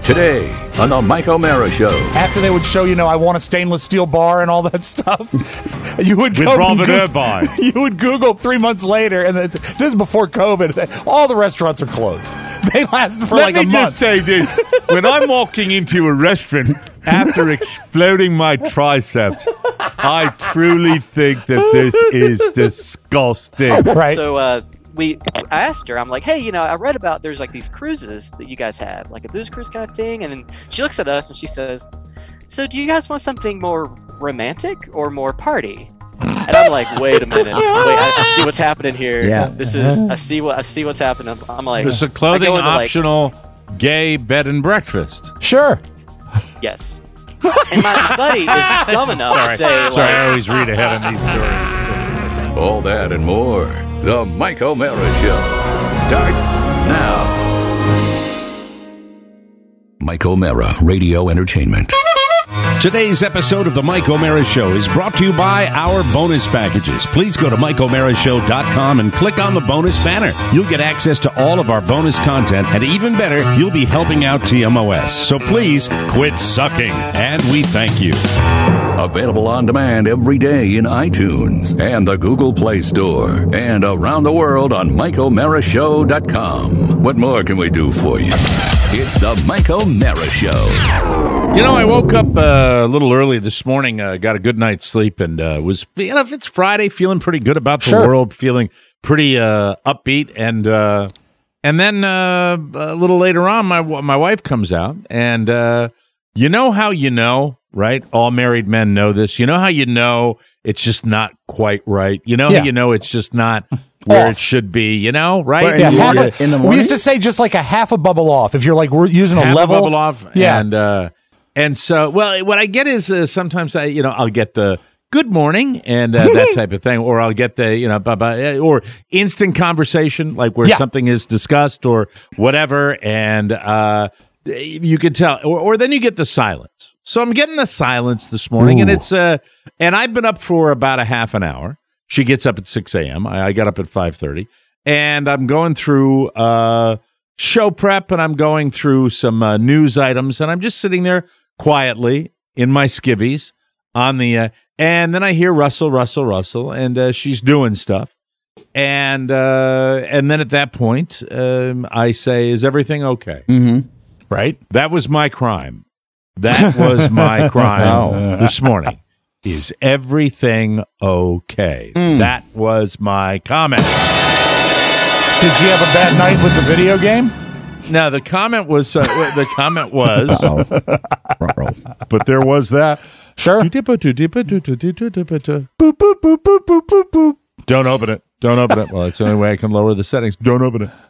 Today on the Mike O'Mara Show. After they would show, I want a stainless steel bar and all that stuff, you would with Robert Irvine. You would Google 3 months later, and this is before COVID. All the restaurants are closed. They lasted for like a month. Let me just say this. When I'm walking into a restaurant after exploding my triceps, I truly think that this is disgusting. Right. So I asked her, I'm like, hey, I read about there's like these cruises that you guys have, like a booze cruise kind of thing. And then she looks at us and she says, so do you guys want something more romantic or more party? And I'm like, wait a minute. I see what's happening here. Yeah. I see what's happening. I'm like, It's a clothing optional gay bed and breakfast. Sure. Yes. And my buddy is dumb enough to say, Sorry, I always read ahead on these stories. All that and more. The Mike O'Mara Show starts now. Mike O'Mara Radio Entertainment. Today's episode of the Mike O'Mara Show is brought to you by our bonus packages. Please go to MikeO'MaraShow.com and click on the bonus banner. You'll get access to all of our bonus content, and even better, you'll be helping out TMOS. So please quit sucking, and we thank you. Available on demand every day in iTunes and the Google Play Store and around the world on MikeO'MaraShow.com. What more can we do for you? It's the Mike O'Mara Show. I woke up a little early this morning, got a good night's sleep, and was, if it's Friday, feeling pretty good about the world, feeling pretty upbeat. And then a little later on, my wife comes out, and you know how right? All married men know this. You know how it's just not quite right? You know how it's just not where it should be, right? In the morning? We used to say just like a half a bubble off. If you're like we're using a level. Bubble off. Yeah. And so, what I get is sometimes I'll get the good morning and that type of thing, or I'll get the, or instant conversation, like where something is discussed or whatever. And you could tell, or then you get the silence. So I'm getting the silence this morning, and it's and I've been up for about a half an hour. She gets up at 6 a.m. I got up at 5:30, and I'm going through show prep, and I'm going through some news items, and I'm just sitting there quietly in my skivvies on the and then I hear Russell, and she's doing stuff, and then at that point I say, "Is everything okay?" Mm-hmm. Right? That was my crime. That was my crime this morning. Is everything okay? That was my comment. Did you have a bad night with the video game? No, the comment was, but there was that. Sure. Boop, boop, boop, boop, boop, boop, boop. Don't open it. Well, it's the only way I can lower the settings. Don't open it.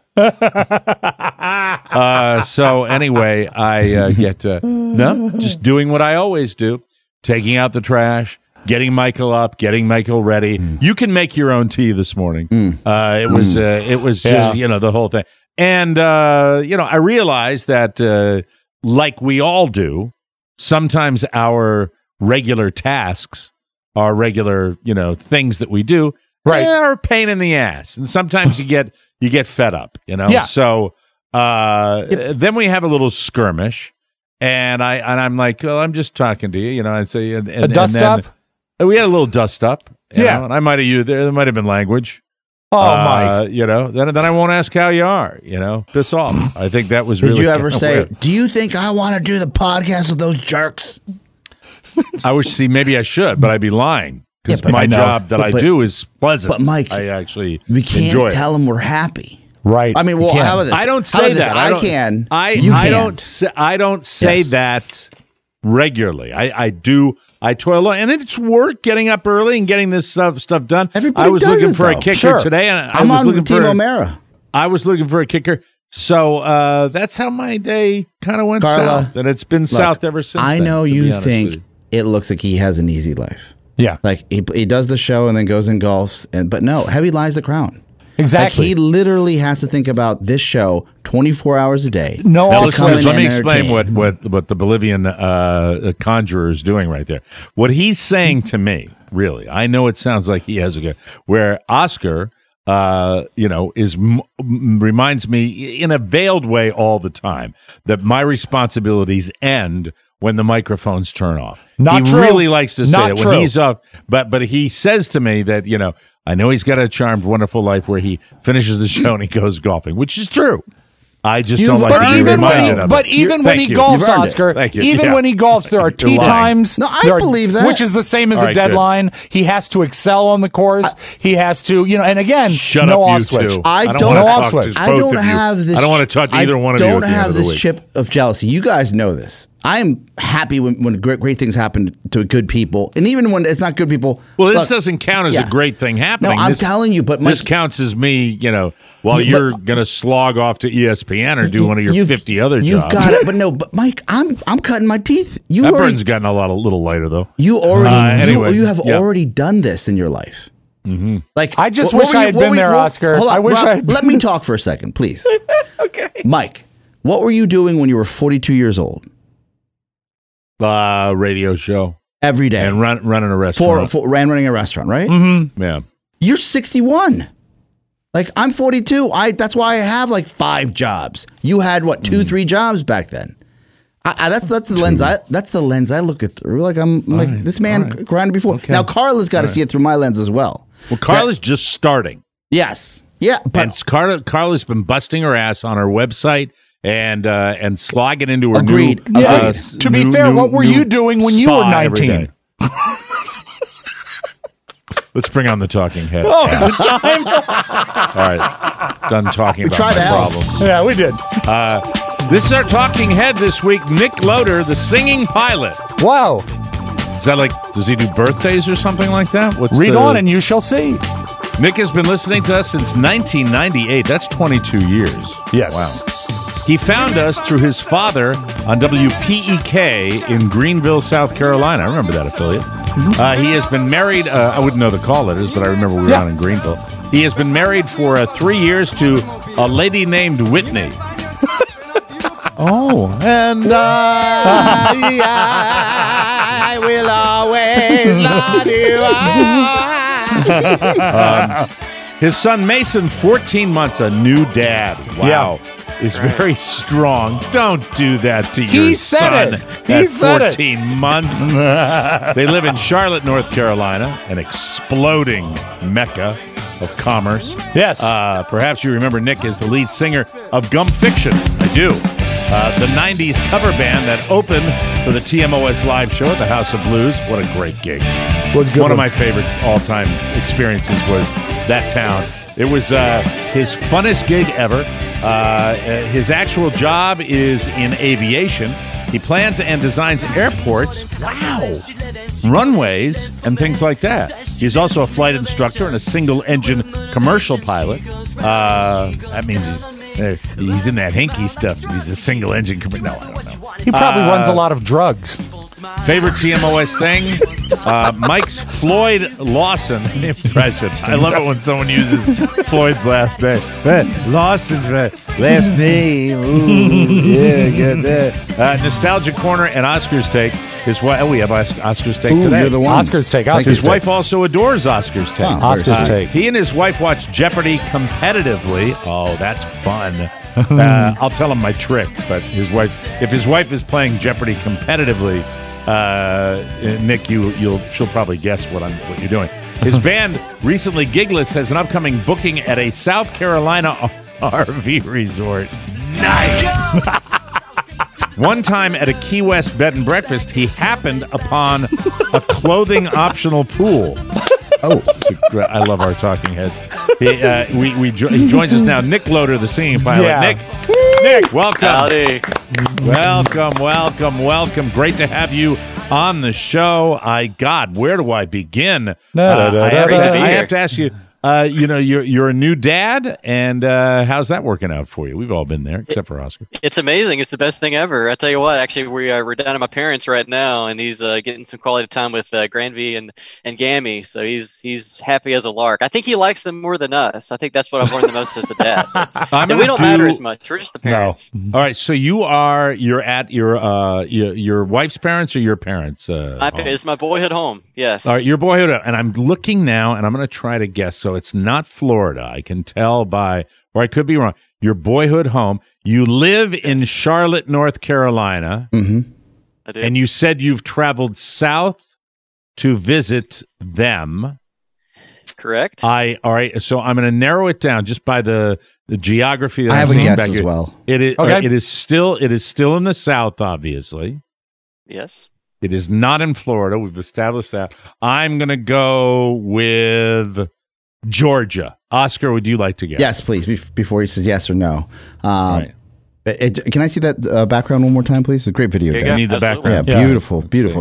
So anyway, I get just doing what I always do, taking out the trash, getting Michael up, getting Michael ready. You can make your own tea this morning. It was the whole thing. And I realized that like we all do, sometimes our regular tasks, our regular, things that we do, are a pain in the ass. And sometimes you get fed up, Yeah. So then we have a little skirmish, and I'm like, well, I'm just talking to you, I say, and a dust up. We had a little dust up, and I might have used there might have been language. Oh, Mike, then I won't ask how you are, piss off. I think that was really. Did you ever say, weird. Do you think I want to do the podcast with those jerks? Maybe I should, but I'd be lying. Because my job that I do is pleasant. But Mike, I actually we can't enjoy tell them we're happy. Right. I mean, well, how about this? I don't say that. I can. I don't say that regularly. I do. I toil on, and it's work getting up early and getting this stuff done. Everybody I was does looking it, for though. a kicker Sure. today, and I'm on Team O'Mara. I was looking for a kicker. So that's how my day kind of went Carla, south, and it's been south ever since. I know then, you think it looks like he has an easy life. Yeah. Like he does the show and then goes and golfs, but no, heavy lies the crown. Exactly. Like he literally has to think about this show 24 hours a day. No, now, listeners, let me explain what the Bolivian conjurer is doing right there. What he's saying to me, really, I know it sounds like he has a good. Where Oscar reminds me in a veiled way all the time that my responsibilities end when the microphones turn off. Not he true. really likes to say Not it true. when he's off, but he says to me that, I know he's got a charmed, wonderful life where he finishes the show and he goes golfing, which is true. I just don't like to be reminded of it. But even when he Thank you. golfs, You've earned it. Oscar, Thank you. even Yeah. when he golfs, there are tee You're lying. times. No, I there are- believe that. Which is the same as All a right, deadline. He has to excel on the course. He has to, and again, Shut no up, off you switch. two. I don't don't- wanna No talk off switch. to I both don't of you. have this. I don't want to touch either one of you. I at don't the end have of the this week. chip of jealousy. You guys know this. I am happy when great things happen to good people, and even when it's not good people. Well, this look, doesn't count as yeah. a great thing happening. No, I'm This- telling you, but this Mike- counts as me, while Yeah, you're going to slog off to ESPN or do one of your You've- 50 other You've jobs. got it, but Mike, I'm cutting my teeth. You That already, burn's gotten a little lighter though. you already, anyway, you have yeah. already done this in your life. Mm-hmm. Like I just what wish were I you- had what been were you- there, what- Oscar. Hold on, I wish Rob, I had let me talk for a second, please. Okay, Mike, what were you doing when you were 42 years old? Radio show Every day and running a restaurant. running a restaurant, right? Mm-hmm. Yeah. You're 61. Like I'm 42. That's why I have like 5 jobs. You had what 2-3 jobs back then. That's the lens. That's the lens I look at through. Like I'm like right, this man all right. grinded before. Okay. Now Carla's got to see it through my lens as well. Well, Carla's just starting. Yes. Yeah. But And Carla's been busting her ass on her website and slogging into her Agreed. new. Yeah. To be fair, what were you doing when you were spa every 19? day. Let's bring on the talking head. Oh, is it time? All right, done talking about tried my to help. problems. Yeah, we did. This is our talking head this week. Nick Loader, the singing pilot. Wow. Is that like? Does he do birthdays or something like that? What's Read the- on and you shall see. Nick has been listening to us since 1998. That's 22 years. Yes. Wow. He found us through his father on WPEK in Greenville, South Carolina. I remember that affiliate. He has been married. I wouldn't know the call letters, but I remember we were Yeah. on in Greenville. He has been married for 3 years to a lady named Whitney. Oh, and I will always love you. His son Mason, 14 months, a new dad. Wow. Is very strong. Don't do that to your said son it. He at said it. 14 months. They live in Charlotte, North Carolina, an exploding mecca of commerce. Yes. Perhaps you remember Nick as the lead singer of Gump Fiction. I do. The 90s cover band that opened for the TMOS live show at the House of Blues. What a great gig. Was good One of one. my favorite all-time experiences was that town. It was his funnest gig ever. His actual job is in aviation. He plans and designs airports. Wow. Runways and things like that. He's also a flight instructor and a single-engine commercial pilot. That means he's in that hinky stuff. He's a single-engine commercial. No, I don't know. He probably runs a lot of drugs. Favorite TMOS thing? Mike's Floyd Lawson impression. I love it when someone uses Floyd's last name. Lawson's last name. Ooh, yeah, get that. Nostalgia Corner and Oscar's Take. His wife. Oh, we have Oscar's Take Ooh, today. you're the one. Oscar's Take. Thank Oscar's His Take. wife also adores Oscar's Take. Oh, Oscar's Take. He and his wife watch Jeopardy competitively. Oh, that's fun. I'll tell him my trick, but if his wife is playing Jeopardy competitively, Nick, she'll probably guess what you're doing. His band, Recently Gigless, has an upcoming booking at a South Carolina RV resort. Nice. One time at a Key West bed and breakfast, he happened upon a clothing optional pool. Oh, I love our talking heads. He joins us now. Nick Loader, the singing pilot. Yeah. Nick, welcome. Howdy. Welcome. Great to have you on the show. Where do I begin? I have to ask you. You're a new dad, and how's that working out for you? We've all been there, except for Oscar. It's amazing. It's the best thing ever. I tell you what. Actually, we're down at my parents right now, and he's getting some quality time with Granby and Gammy. So he's happy as a lark. I think he likes them more than us. I think that's what I've learned the most as a dad. And we don't matter as much. We're just the parents. All right, so you're at your wife's parents or your parents? It's my boyhood home. Yes. All right, your boyhood, and I'm looking now, and I'm going to try to guess. so it's not Florida. I can tell by, or I could be wrong. Your boyhood home. You live in Charlotte, North Carolina, I do. and you said you've traveled south to visit them. Correct. All right. So I'm going to narrow it down just by the geography that I I'm have a seeing guess back as here. well. It is. Okay. It is still in the South. Obviously, Yes. it is not in Florida. We've established that. I'm going to go with Georgia. Oscar, would you like to guess? Yes, please. Before he says yes or no. Right. Can I see that background one more time, please? It's a great video. Here you Dan. I need the Absolutely. background. Yeah, Yeah. beautiful, beautiful.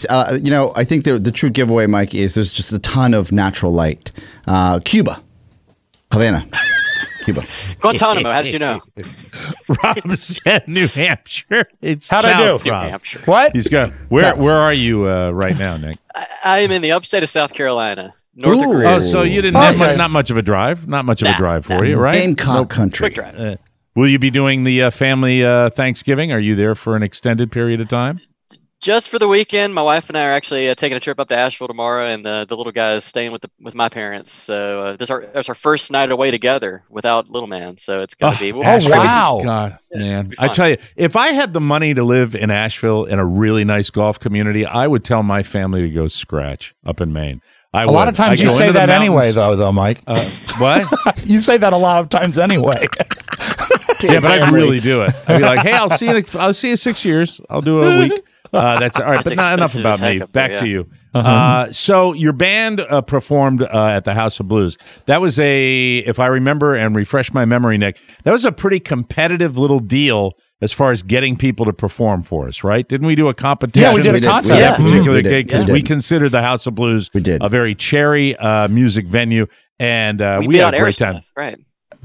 I think the true giveaway, Mike, is there's just a ton of natural light. Cuba, Havana, Cuba. Guantanamo. How did you know? Rob said New Hampshire. It's How'd I south, do? New Rob. Hampshire. What? He's got where? South. Where are you right now, Nick? I am in the upstate of South Carolina, north of Ooh. Greer. Oh, so you didn't Oh, have okay. not much of a drive. Not much of a Nah, drive for nah. you, right? Gamecock country. Quick drive. Will you be doing the family Thanksgiving? Are you there for an extended period of time? Just for the weekend, my wife and I are actually taking a trip up to Asheville tomorrow, and the little guy is staying with my parents. So that's our first night away together without little man. So it's gonna be. Asheville. wow. God, man! be I fun. tell you, if I had the money to live in Asheville in a really nice golf community, I would tell my family to go scratch up in Maine. A lot of times you say that anyway, though, Mike. What? You say that a lot of times anyway. Yeah, but I'd really do it. I'd be like, "Hey, I'll see you in 6 years. I'll do a week." That's all right, That's but not enough expensive about as heck me. up there, Back to yeah. you. So your band performed at the House of Blues. That was if I remember and refresh my memory, Nick, that was a pretty competitive little deal as far as getting people to perform for us, right? Didn't we do a competition? Yeah, we did a did. contest. for Yeah. that particular We did. gig because We we did. considered the House of Blues We did. a very cherry music venue, and we beat had out a great time. Aerosmith, right?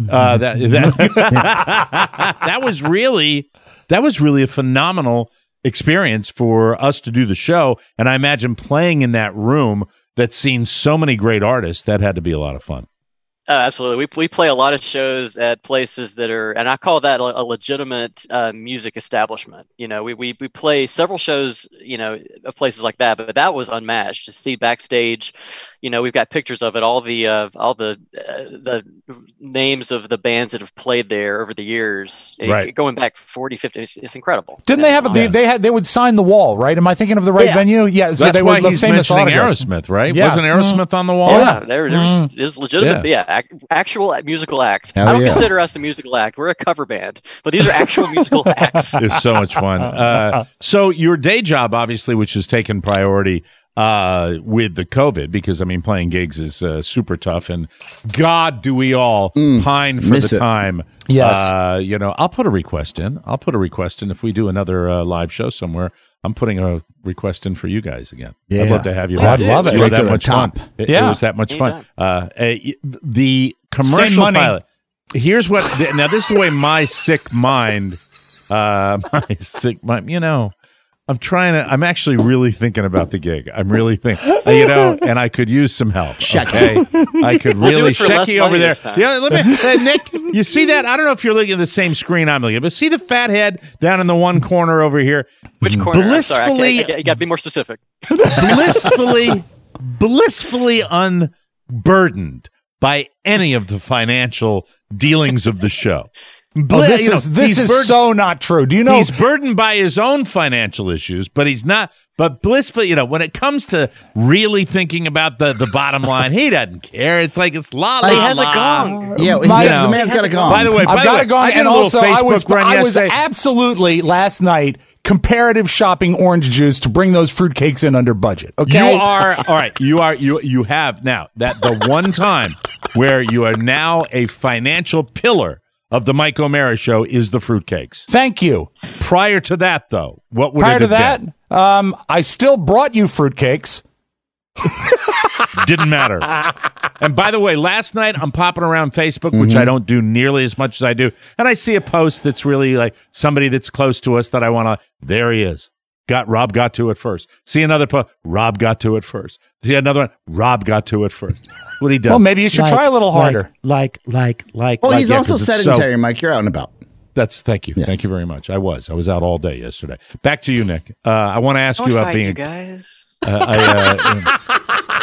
That was really a phenomenal experience for us to do the show, and I imagine playing in that room that's seen so many great artists. That had to be a lot of fun. Absolutely. We play a lot of shows at places that are, and I call that a legitimate music establishment. You know, we play several shows, you know, of places like that, but that was unmatched. To see backstage, you know, we've got pictures of it. All the names of the bands that have played there over the years, Right. going back 40, 50. It's incredible. Didn't they have they would sign the wall, right? Am I thinking of the right Yeah. venue? Yeah, so That's they why would he's famous mentioning autographs. Aerosmith, right? Yeah. Wasn't Aerosmith on the wall? Oh, yeah, there's legitimate, actual musical acts. Hell I don't yeah. consider us a musical act. We're a cover band, but these are actual musical acts. It was so much fun. So your day job, obviously, which has taken priority with the COVID, because I mean, playing gigs is super tough, and God, do we all pine for miss the it. time? Yes. You know, I'll put a request in. If we do another live show somewhere. I'm putting a request in for you guys again. Yeah. I'd love to have you. I'd back. love it. You were Straight that to the much top. fun. It Yeah. was that much fun. Anytime. The Same commercial money. pilot. Here's what. Now this is the way my sick mind. You know, I'm actually really thinking about the gig. I'm really thinking, you know, and I could use some help. Okay, I could We'll do really it for less Shecky over money there. this time. Yeah, let me, Nick. You see that? I don't know if you're looking at the same screen I'm looking at, but see the fat head down in the one corner over here. Which corner? I'm sorry, Blissfully, you got to be more specific. blissfully unburdened by any of the financial dealings of the show. Oh, this is so not true. Do you know? He's burdened by his own financial issues, but he's not. But blissful, you know, when it comes to really thinking about the bottom line, he doesn't care. It's like it's la la He has a la. gong. Yeah, My- the man's got a gong. By the way, I've got a gong, I did and a little also I was Facebook run yesterday. absolutely last night comparative shopping orange juice to bring those fruitcakes in under budget. Okay, You are all right. You have now that the one time where you are now a financial pillar of the Mike O'Mara show is the fruitcakes. Thank you. Prior to that, though, what would Prior it to have that, been? I still brought you fruitcakes. Didn't matter. And by the way, last night I'm popping around Facebook, which I don't do nearly as much as I do, and I see a post that's really like somebody that's close to us that I want to. There he is. Rob got to it first. See another post. Rob got to it first. See another one. Rob got to it first. What he does. Well, maybe you should try a little harder. Well, he's yeah, also 'cause it's sedentary, Mike. You're out and about. Thank you. Yes. Thank you very much. I was out all day yesterday. Back to you, Nick. I want to ask Don't you about fight, being you guys.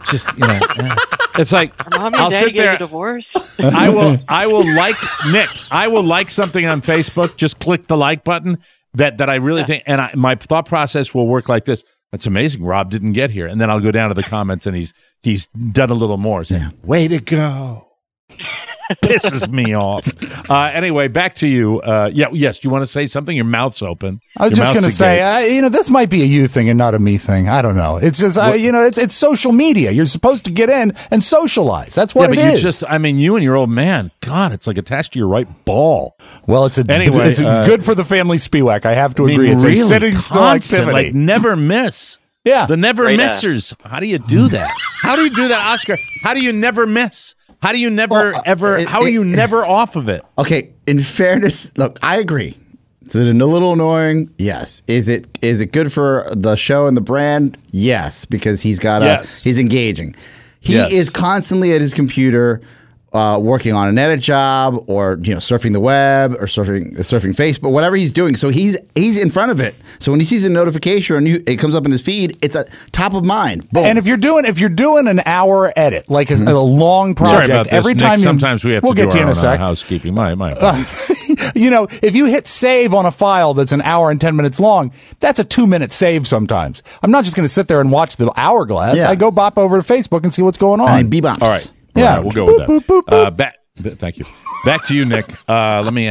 just it's like Are mommy I'll and daddy sit there. getting a divorce? I will like Nick. I will like something on Facebook. Just click the like button. That I really think, and my thought process will work like this. That's amazing. Rob didn't get here, and then I'll go down to the comments, and he's done a little more. Saying, "Way to go." Pisses me off. Anyway, back to you. Yes. Do you want to say something? Your mouth's open. I was Your just going to mouth's say, this might be a you thing and not a me thing. I don't know. It's just, it's social media. You're supposed to get in and socialize. That's what it is. You and your old man, God, it's like attached to your right ball. Well, it's good for the family spiewak. I have to agree. It's really a sitting still constant, activity. like never miss. Yeah. The never Great missers. How do you do that? How do you do that, Oscar? How do you never miss? How do you never how are you never off of it? Okay, in fairness, look, I agree. Is it a little annoying? Yes. Is it good for the show and the brand? Yes, because he's engaging. He is constantly at his computer working on an edit job or surfing the web or surfing Facebook, whatever he's doing. So he's in front of it. So when he sees a notification or it comes up in his feed, it's at top of mind. Boom. And if you're doing an hour edit, like a long project, Sorry about this, every Nick, time sometimes we have to get do to you our in a own sec. housekeeping. My apologies. If you hit save on a file that's an hour and 10 minutes long, that's a 2-minute save sometimes. I'm not just going to sit there and watch the hourglass. Yeah. I go bop over to Facebook and see what's going on. And bebops. All right. Yeah. We'll go Boop, with boop, boop, that. Thank you. Back to you, Nick. Let me.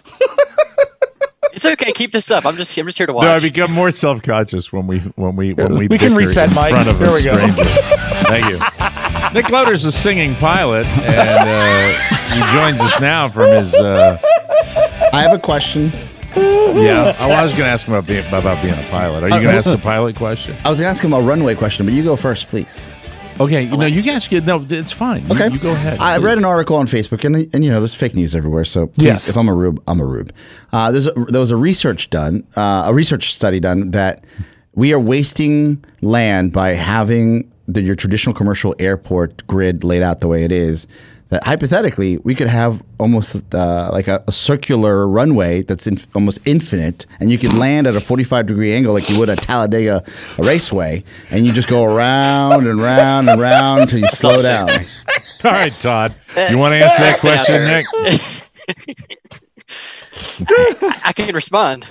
It's okay. Keep this up. I'm just here to watch. No, I become more self-conscious when we We bicker can reset, in Mike. front of There a we go. stranger. Thank you. Nick Loader's a singing pilot, and he joins us now from his. I have a question. Yeah, I was going to ask him about being a pilot. Are you going to ask a pilot question? I was going to ask him a runway question, but you go first, please. Okay, you guys get it's fine. Okay, you go ahead. I please. read an article on Facebook, and there's fake news everywhere. So please, Yes. if I'm a rube, I'm a rube. There was a research study done that we are wasting land by having your traditional commercial airport grid laid out the way it is. That hypothetically, we could have almost like a circular runway that's almost infinite, and you could land at a 45-degree angle like you would at Talladega Raceway, and you just go around and round and round until you slow down. All right, Todd. You want to answer that question, Nick? I can respond.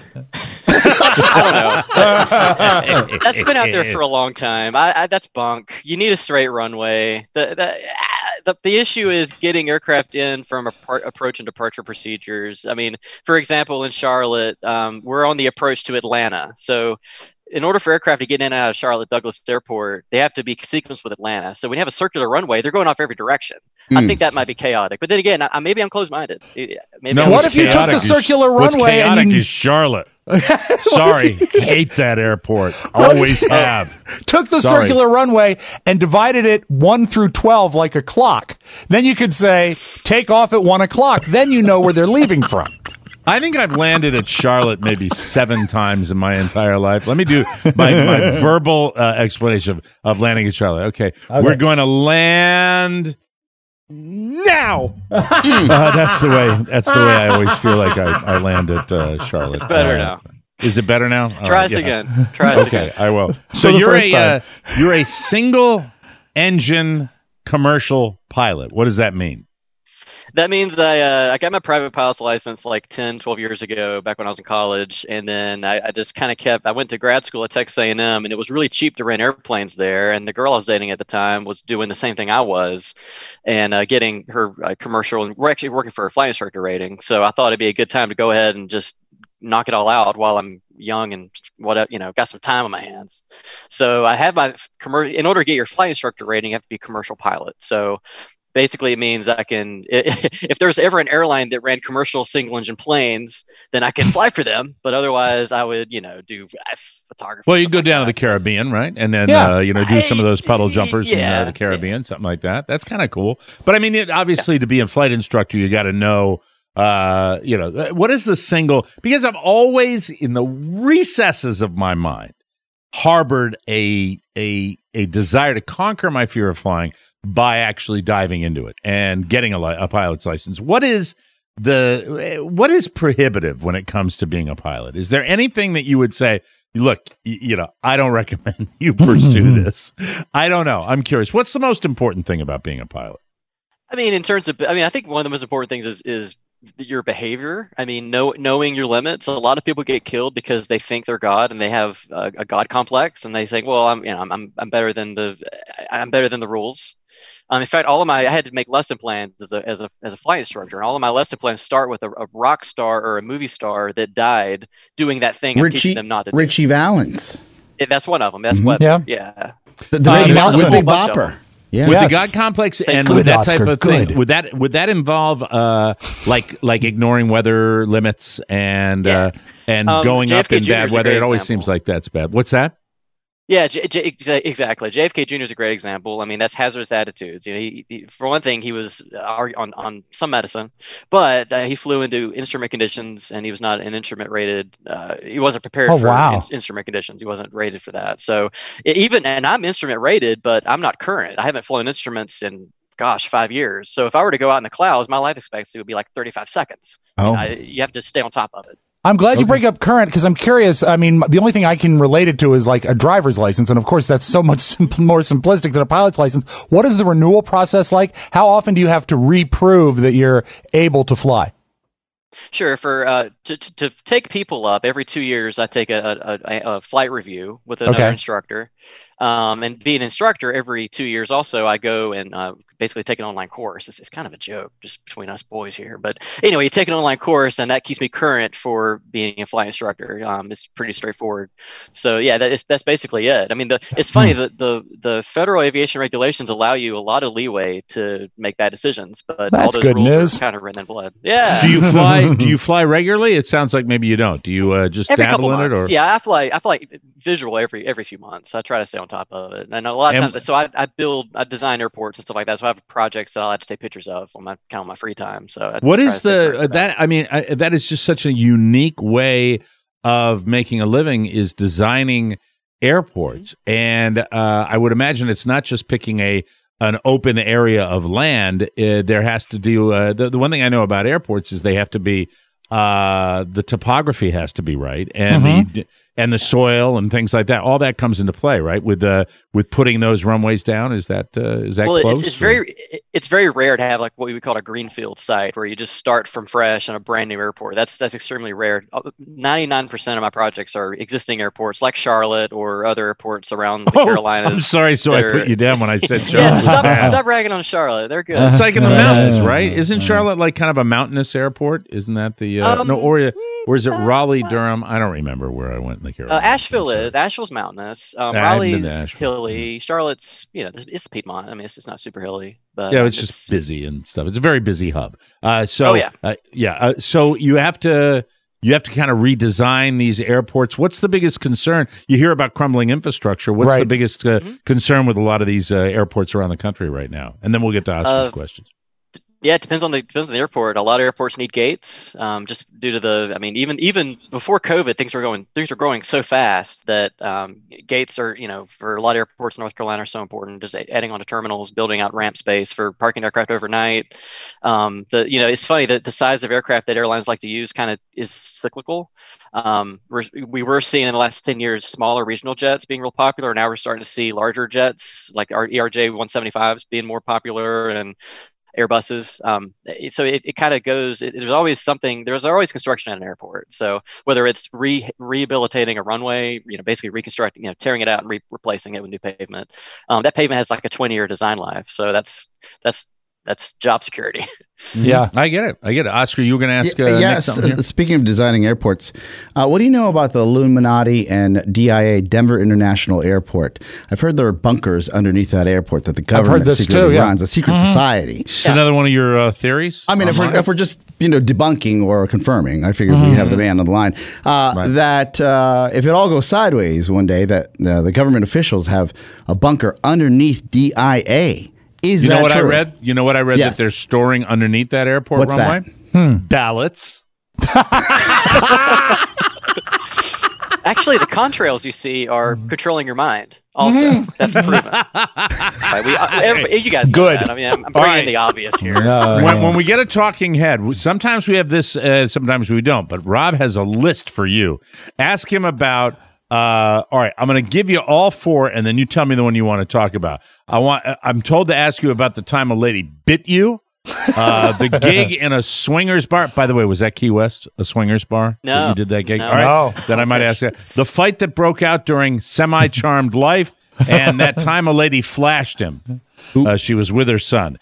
I don't know. That's been out there for a long time. That's bunk. You need a straight runway. The issue is getting aircraft in from approach and departure procedures. I mean, for example, in Charlotte, we're on the approach to Atlanta. So in order for aircraft to get in and out of Charlotte Douglas Airport, they have to be sequenced with Atlanta. So when you have a circular runway, they're going off every direction. I think that might be chaotic. But then again, maybe I'm close-minded. What if you took the circular runway what's chaotic and you is Charlotte. Sorry, hate that airport. Always have. took the Sorry. circular runway and divided it 1 through 12 like a clock? Then you could say, take off at 1 o'clock. Then you know where they're leaving from. I think I've landed at Charlotte maybe 7 times in my entire life. Let me do my verbal explanation of landing at Charlotte. Okay, we're going to land now. That's the way I always feel like I land at Charlotte. It's better now. Is it better now? Try us again. Try us Okay, again. I will. So the first time. You're a single engine commercial pilot. What does that mean? That means I got my private pilot's license like 10, 12 years ago, back when I was in college. And then I just kind of I went to grad school at Texas A&M, and it was really cheap to rent airplanes there. And the girl I was dating at the time was doing the same thing I was and getting her commercial. And we're actually working for a flight instructor rating. So I thought it'd be a good time to go ahead and just knock it all out while I'm young and got some time on my hands. So I have my in order to get your flight instructor rating, you have to be a commercial pilot. So basically, it means I can, if there's ever an airline that ran commercial single engine planes, then I can fly for them. But otherwise, I would, do photography. Well, you go down to the Caribbean, right? And then, do some of those puddle jumpers in the Caribbean, something like that. That's kind of cool. But I mean, obviously, to be a flight instructor, you got to know, what is the single? Because I've always, in the recesses of my mind, harbored a desire to conquer my fear of flying by actually diving into it and getting a pilot's license. What is prohibitive when it comes to being a pilot? Is there anything that you would say look, I don't recommend you pursue this. I don't know. I'm curious. What's the most important thing about being a pilot? I mean, I think one of the most important things is your behavior. I mean, knowing your limits. A lot of people get killed because they think they're God and they have a God complex, and they think, well, I'm better than the rules. In fact, I had to make lesson plans as a flight instructor, and all of my lesson plans start with a rock star or a movie star that died doing that thing I'm teaching them not to do. Richie Valens. That's one of them. That's what. Yeah. The Big Bopper. Yeah. With the God complex and good, with that Oscar, type of good. thing, would that involve like ignoring weather limits and going JFK up in Jr. bad is a weather? great It always example. seems like that's bad. What's that? Yeah, exactly. JFK Jr. is a great example. I mean, that's hazardous attitudes. He for one thing, he was on some medicine, but he flew into instrument conditions, and he was not an instrument rated. He wasn't prepared for instrument conditions. He wasn't rated for that. So and I'm instrument rated, but I'm not current. I haven't flown instruments in 5 years. So if I were to go out in the clouds, my life expectancy would be like 35 seconds. Oh. You have to stay on top of it. I'm glad you bring up current because I'm curious. I mean, the only thing I can relate it to is like a driver's license. And of course, that's so much more simplistic than a pilot's license. What is the renewal process like? How often do you have to reprove that you're able to fly? Sure. For to take people up every 2 years, I take a flight review with another instructor. And being an instructor every 2 years, also I go and basically take an online course. It's kind of a joke just between us boys here, but anyway, you take an online course, and that keeps me current for being a flight instructor. It's pretty straightforward. So yeah, that's basically it. I mean, it's funny that the federal aviation regulations allow you a lot of leeway to make bad decisions, but all those rules are kind of written in blood. Yeah. Do you fly regularly? It sounds like maybe you don't. Do you just every dabble in it? Or yeah, I fly visual every few months. I try to stay on top of it, and a lot of times, so I design airports and stuff like that. So I have projects that I like to take pictures of on my free time. So what is that? I mean, that is just such a unique way of making a living, is designing airports, and I would imagine it's not just picking an open area of land. There has to do the one thing I know about airports is they have to be the topography has to be right, and the soil and things like that. All that comes into play, right? With putting those runways down. Is that close? It's very rare to have like what we would call a greenfield site where you just start from fresh on a brand new airport. That's extremely rare. 99% of my projects are existing airports like Charlotte or other airports around the Carolinas. I'm sorry, I put you down when I said Charlotte. Yeah, stop ragging on Charlotte. They're good. It's like in the mountains, right? Isn't Charlotte like kind of a mountainous airport? Isn't that the or is it Raleigh, Durham? I don't remember where I went in the Carolinas. Asheville's mountainous. Raleigh's hilly. Charlotte's, it's Piedmont. I mean, it's not super hilly, but yeah, it's just busy and stuff. It's a very busy hub. So you have to kind of redesign these airports. What's the biggest concern? You hear about crumbling infrastructure. What's the biggest concern with a lot of these airports around the country right now? And then we'll get to Oscar's questions. Yeah, it depends on the airport. A lot of airports need gates, just due to even before COVID, things are growing so fast that gates are, for a lot of airports in North Carolina are so important. Just adding onto terminals, building out ramp space for parking aircraft overnight. It's funny that the size of aircraft that airlines like to use kind of is cyclical. We were seeing in the last 10 years smaller regional jets being real popular. Now we're starting to see larger jets like our ERJ 175s being more popular, and Airbuses. So it kind of goes, there's always construction at an airport. So whether it's rehabilitating a runway, basically reconstructing, tearing it out and replacing it with new pavement, that pavement has like a 20-year design life. So that's job security. Yeah, I get it. Oscar, you were going to ask Nick something here? Speaking of designing airports, what do you know about the Illuminati and DIA Denver International Airport? I've heard there are bunkers underneath that airport that the government secretly runs, a secret society. It's another one of your theories? I mean, if we're just debunking or confirming, I figured we have the man on the line, that if it all goes sideways one day, that the government officials have a bunker underneath DIA. You know what I read? Yes. That they're storing underneath that airport What's runway? That? Ballots. Actually, the contrails you see are controlling your mind. Also, that's proven. You guys know that. I mean, I'm bringing in the obvious here. When we get a talking head, sometimes we have this, sometimes we don't. But Rob has a list for you. Ask him about All right, I'm going to give you all four, and then you tell me the one you want to talk about. I'm told to ask you about the time a lady bit you. The gig in a swingers bar. By the way, was that Key West, a swingers bar? No. That you did that gig? No. All right. No. Then I might ask you. The fight that broke out during Semi-Charmed Life, and that time a lady flashed him. She was with her son.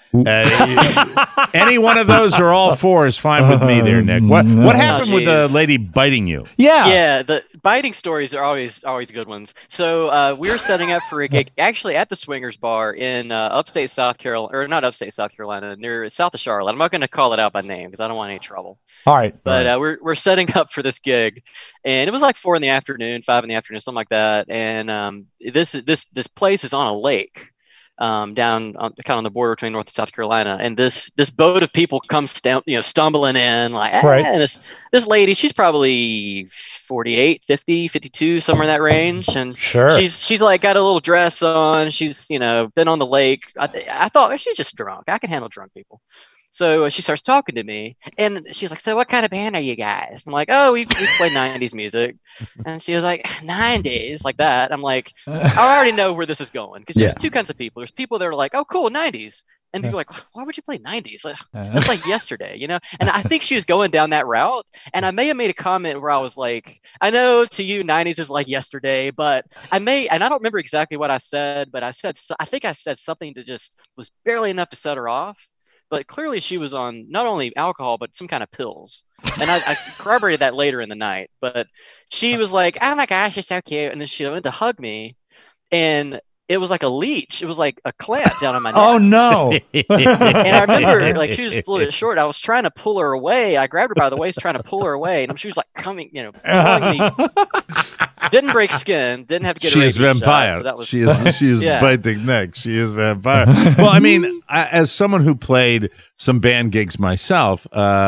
Any one of those or all four is fine with me there, Nick. What happened with the lady biting you? Yeah, the biting stories are always good ones. So we were setting up for a gig actually at the Swingers Bar in upstate South Carolina, or not upstate South Carolina, near south of Charlotte. I'm not going to call it out by name because I don't want any trouble. All right. But we're setting up for this gig, and it was like 4 in the afternoon, 5 in the afternoon, something like that. And this place is on a lake. Down on, kind of on the border between North and South Carolina, and this boat of people comes stumbling in like, Right. And this lady, she's probably 48, 50, 52, somewhere in that range, and Sure. she's like got a little dress on, she's been on the lake. I thought she's just drunk. I can handle drunk people. So she starts talking to me, and she's like, "So what kind of band are you guys?" I'm like, "Oh, we play 90s music." And she was like, "90s?" Like that. I'm like, I already know where this is going, because there's two kinds of people. There's people that are like, "Oh, cool, 90s." And people are like, "Why would you play 90s? Like, that's like yesterday, you know?" And I think she was going down that route. And I may have made a comment where I was like, "I know to you 90s is like yesterday," but and I don't remember exactly what I said, but I think I said something that just was barely enough to set her off. But clearly she was on not only alcohol, but some kind of pills. And I corroborated that later in the night. But she was like, "Oh my gosh, you're so cute." And then she went to hug me. And it was like a leech. It was like a clamp down on my neck. Oh, no. And I remember, like, she was a little bit short. I was trying to pull her away. I grabbed her by the waist, trying to pull her away. And she was like coming, pulling me. Didn't break skin. Didn't have to get a She is rabies vampire. shot, so that was She is Yeah. biting neck. She is vampire. Well, I mean, as someone who played some band gigs myself,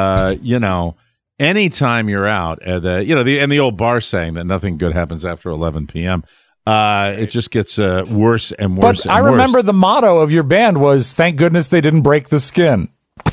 anytime you're out at the old bar saying that nothing good happens after 11 p.m. It just gets worse and worse. But I remember the motto of your band was, "Thank goodness they didn't break the skin."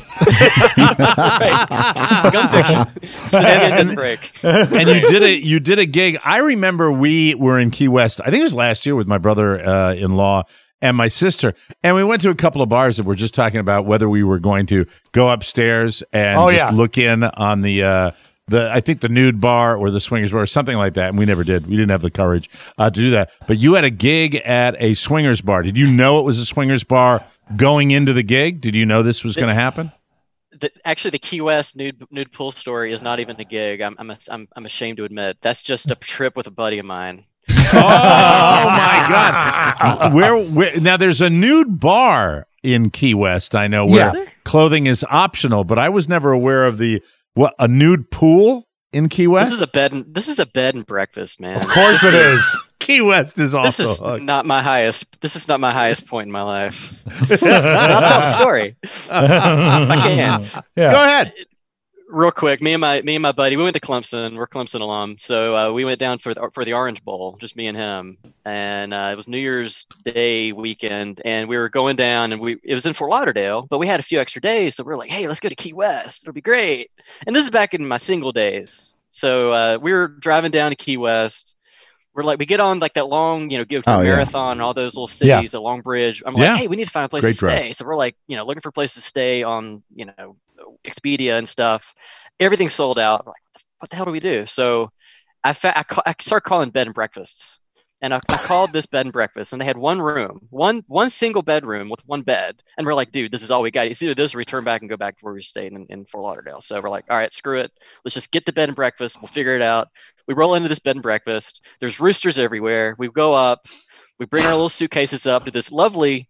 Right. Gun fiction. It didn't break. And you did a gig. I remember we were in Key West. I think it was last year with my brother-in-law and my sister, and we went to a couple of bars that were just talking about whether we were going to go upstairs and look in on the I think the nude bar or the swingers bar or something like that, and we never did. We didn't have the courage to do that. But you had a gig at a swingers bar. Did you know it was a swingers bar going into the gig? Did you know this was going to happen? Actually, the Key West nude pool story is not even the gig. I'm ashamed to admit that's just a trip with a buddy of mine. Oh my God! Where now? There's a nude bar in Key West. I know where clothing is optional, but I was never aware of a nude pool in Key West. This is a bed and breakfast, man. Of course it is. Key West is also. This is not my highest point in my life. But I'll tell the story. I can. Yeah. Go ahead. Real quick, me and my buddy, we went to Clemson. We're Clemson alum, so we went down for the Orange Bowl, just me and him. And it was New Year's Day weekend, and we were going down, and it was in Fort Lauderdale, but we had a few extra days, so we were like, "Hey, let's go to Key West. It'll be great." And this is back in my single days, so we were driving down to Key West. We're like, we get on like that long, go to Marathon and all those little cities, the Long Bridge. I'm like, "Hey, we need to find a place to stay." So we're like, looking for places to stay on, Expedia and stuff. Everything's sold out. We're like, what the hell do we do? So I started calling bed and breakfasts, and I called this bed and breakfast, and they had one room, one single bedroom with one bed. And we're like, "Dude, this is all we got. It's either this or return back and go back to where we stayed in Fort Lauderdale." So we're like, "All right, screw it. Let's just get the bed and breakfast. We'll figure it out." We roll into this bed and breakfast. There's roosters everywhere. We go up. We bring our little suitcases up to this lovely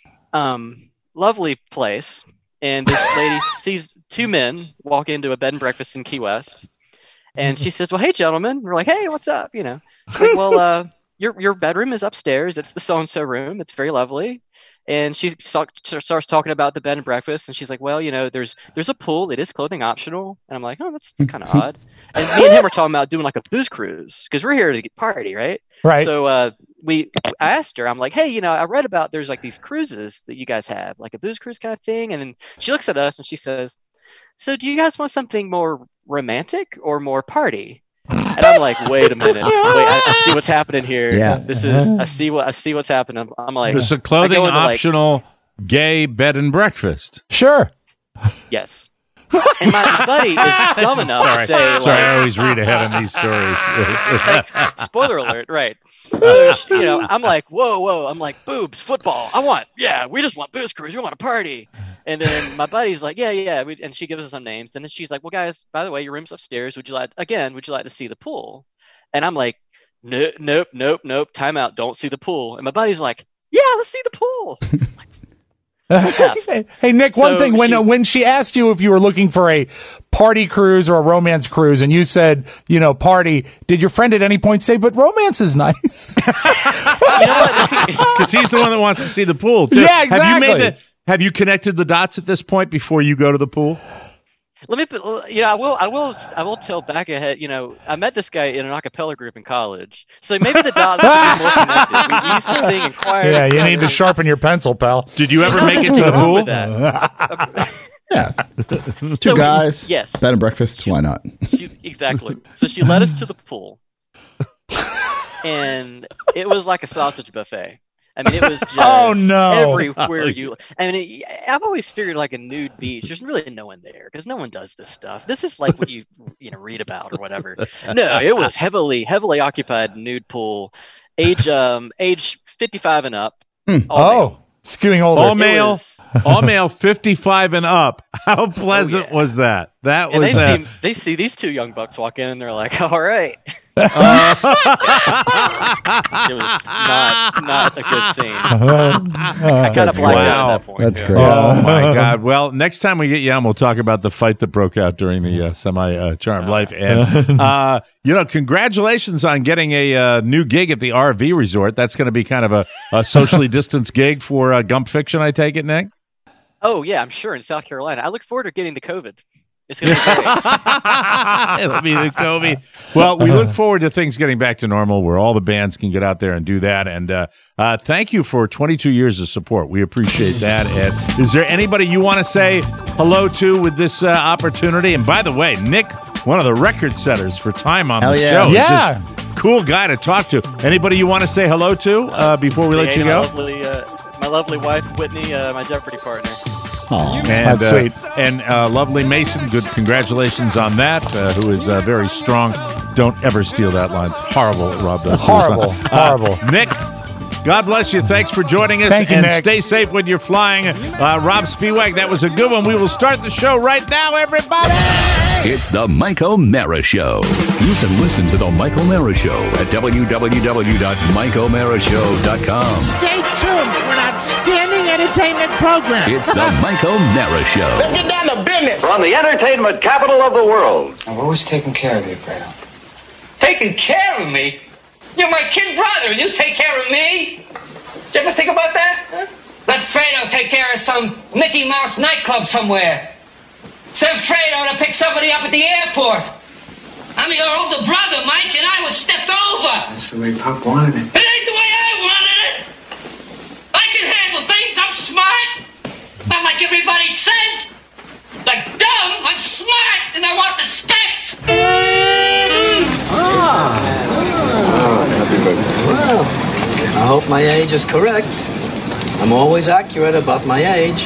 place. And this lady sees two men walk into a bed and breakfast in Key West. And she says, "Well, hey, gentlemen." We're like, "Hey, what's up?" Like, "Well, your bedroom is upstairs. It's the so-and-so room. It's very lovely." And she starts talking about the bed and breakfast. And she's like, "Well, there's a pool. It is clothing optional." And I'm like, "Oh, that's kind of odd." And me and him were talking about doing like a booze cruise, because we're here to get party, right? Right. So I asked her, I'm like, "Hey, I read about there's like these cruises that you guys have, like a booze cruise kind of thing." And then she looks at us and she says, "So do you guys want something more romantic or more party?" And I'm like, wait a minute. Wait, I see what's happening here. Yeah. I see what's happening. I'm like, It's a clothing I go into, like, optional gay bed and breakfast. Sure. yes. And my buddy is dumb enough to say, Sorry, I always read ahead on these stories. spoiler alert, right? So, I'm like, whoa. I'm like, boobs, football. We just want booze cruise. We want a party. And then my buddy's like, yeah. And she gives us some names. And then she's like, well, guys, by the way, your room's upstairs. Would you like to see the pool? And I'm like, nope. Time out. Don't see the pool. And my buddy's like, yeah, let's see the pool. Hey, Nick, one thing, when she asked you if you were looking for a party cruise or a romance cruise and you said, party, did your friend at any point say, but romance is nice? Because he's the one that wants to see the pool, too. Yeah, exactly. Have you connected the dots at this point before you go to the pool? I will tell back ahead. I met this guy in an a cappella group in college, so maybe the dots are more connected. We used to sing in choir. Yeah, you need to sharpen your pencil, pal. Did you ever make it to the pool? Yeah. Two guys. Yes. Bed and breakfast. Why not? Exactly. So she led us to the pool, and it was like a sausage buffet. I mean, it was just everywhere you. I've always figured like a nude beach. There's really no one there because no one does this stuff. This is like what you read about or whatever. No, it was heavily occupied nude pool, age 55 and up. Skewing older. All male, 55 and up. How pleasant was that? That was. They see these two young bucks walk in and they're like, all right. It was not a good scene. I kind of blacked out at that point. That's great. Oh my God! Well, next time we get you on, we'll talk about the fight that broke out during the semi-charmed life. And congratulations on getting a new gig at the RV resort. That's going to be kind of a socially distanced gig for Gump Fiction. I take it, Nick. Oh yeah, I'm sure in South Carolina. I look forward to getting the COVID. It's going to be great. It'll be the COVID. Well, we look forward to things getting back to normal where all the bands can get out there and do that. And thank you for 22 years of support. We appreciate that. And is there anybody you want to say hello to with this opportunity? And by the way, Nick, one of the record setters for time on the show. Yeah. Just cool guy to talk to. Anybody you want to say hello to before we let you go? My lovely wife, Whitney, my Jeopardy partner. Aww. That's sweet. And lovely Mason, good congratulations on that, who is very strong. Don't ever steal that line. It's horrible what Rob does. Horrible. Nick, God bless you. Thanks for joining us. Thank you, and Nick. Stay safe when you're flying. Rob Spiewak, that was a good one. We will start the show right now, everybody. It's the Mike O'Mara Show. You can listen to the Mike O'Mara Show at www.mikeomarashow.com. Stay tuned for an outstanding entertainment program. It's the Mike O'Mara Show. Let's get down to business. From the entertainment capital of the world. I've always taken care of you, Fredo. Taking care of me? You're my kid brother, and you take care of me? Did you ever think about that? Huh? Let Fredo take care of some Mickey Mouse nightclub somewhere. Send Fredo to pick somebody up at the airport. I'm your older brother, Mike, and I was stepped over. That's the way Pop wanted it. It ain't the way I wanted it. I can handle things. I'm smart. Not like everybody says. Like dumb, I'm smart, and I want respect. Well, I hope my age is correct. I'm always accurate about my age.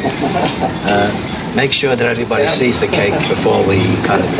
Make sure that everybody sees the cake before we cut it.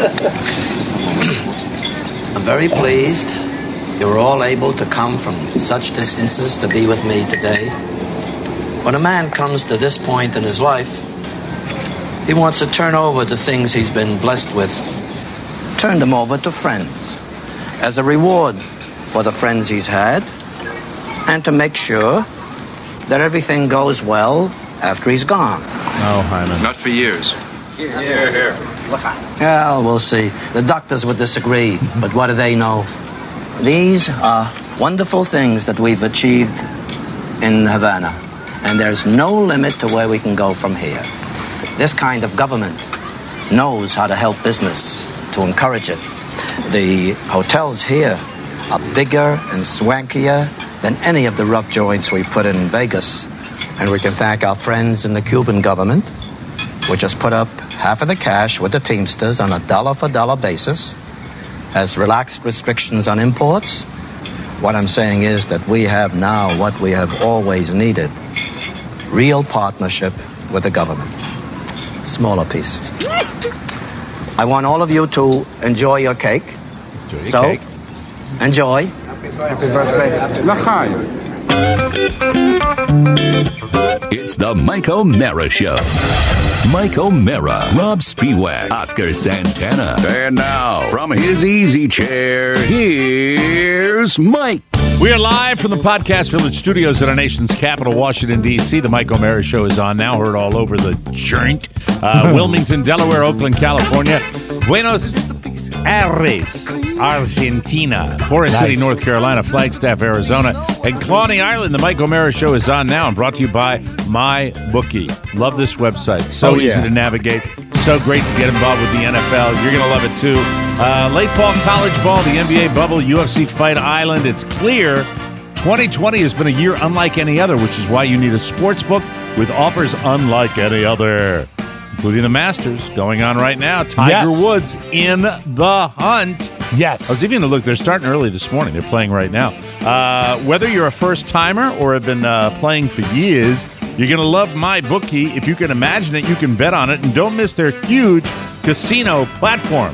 I'm very pleased you're all able to come from such distances to be with me today. When a man comes to this point in his life, he wants to turn over the things he's been blessed with, turn them over to friends as a reward for the friends he's had, and to make sure that everything goes well after he's gone. Oh, Hyman. Not for years. Here. Well, we'll see. The doctors would disagree, but what do they know? These are wonderful things that we've achieved in Havana, and there's no limit to where we can go from here. This kind of government knows how to help business, to encourage it. The hotels here are bigger and swankier than any of the rough joints we put in Vegas. And we can thank our friends in the Cuban government, which has put up half of the cash with the Teamsters on a dollar-for-dollar basis. has relaxed restrictions on imports. What I'm saying is that we have now what we have always needed, real partnership with the government. Smaller piece. I want all of you to enjoy your cake. Enjoy. Happy birthday. L'chaim. It's the Mike O'Mara Show. Mike O'Mara, Rob Spiewak, Oscar Santana. And now, from his easy chair, here's Mike. We are live from the Podcast Village studios at our nation's capital, Washington, D.C. The Mike O'Mara Show is on now, heard all over the joint. Wilmington, Delaware, Oakland, California, Buenos Aires, Argentina, Forest City, North Carolina, Flagstaff, Arizona, and Clawney, Ireland. The Mike O'Mara Show is on now and brought to you by MyBookie. Love this website. So easy to navigate. So great to get involved with the NFL. You're going to love it, too. Late fall college ball, the NBA bubble, UFC Fight Island. It's clear 2020 has been a year unlike any other, which is why you need a sports book with offers unlike any other, including the Masters going on right now. Tiger Woods in the hunt. Yes. I was even going to look. They're starting early this morning. They're playing right now. Whether you're a first-timer or have been playing for years, you're going to love MyBookie. If you can imagine it, you can bet on it. And don't miss their huge casino platform.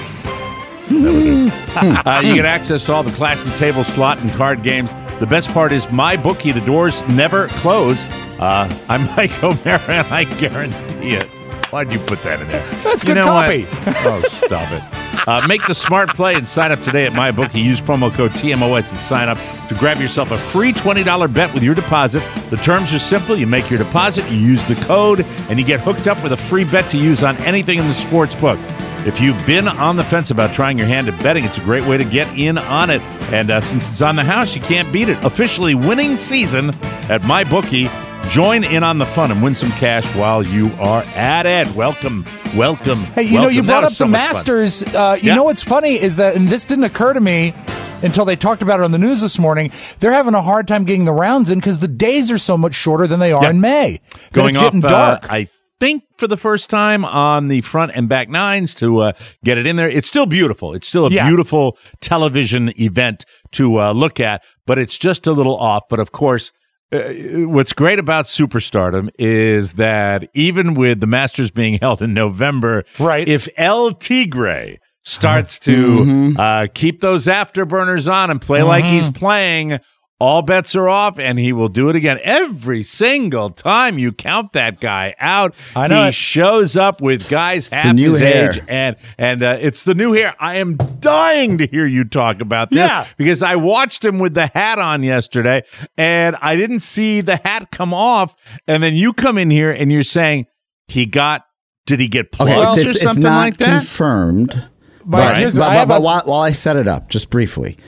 You get access to all the classic table, slot, and card games. The best part is MyBookie. The doors never close. I'm Mike O'Mara, and I guarantee it. Why'd you put that in there? That's good copy. Oh, stop it. Make the smart play and sign up today at MyBookie. Use promo code TMOS and sign up to grab yourself a free $20 bet with your deposit. The terms are simple. You make your deposit, you use the code, and you get hooked up with a free bet to use on anything in the sports book. If you've been on the fence about trying your hand at betting, it's a great way to get in on it. And since it's on the house, you can't beat it. Officially winning season at MyBookie. Join in on the fun and win some cash while you are at it. Welcome. Hey, you know, you brought up the Masters. You know what's funny is that, and this didn't occur to me until they talked about it on the news this morning, they're having a hard time getting the rounds in because the days are so much shorter than they are in May. Going it's off, getting dark. I think for the first time on the front and back nines to get it in there. It's still beautiful. It's still a beautiful television event to look at, but it's just a little off. But of course, what's great about Superstardom is that even with the Masters being held in November, if El Tigre starts to keep those afterburners on and play like he's playing, all bets are off, and he will do it again. Every single time you count that guy out, he shows up with guys half his age, and it's the new hair. I am dying to hear you talk about this because I watched him with the hat on yesterday, and I didn't see the hat come off, and then you come in here and you're saying did he get plugs or something like that? It's not confirmed, but while I set it up, just briefly,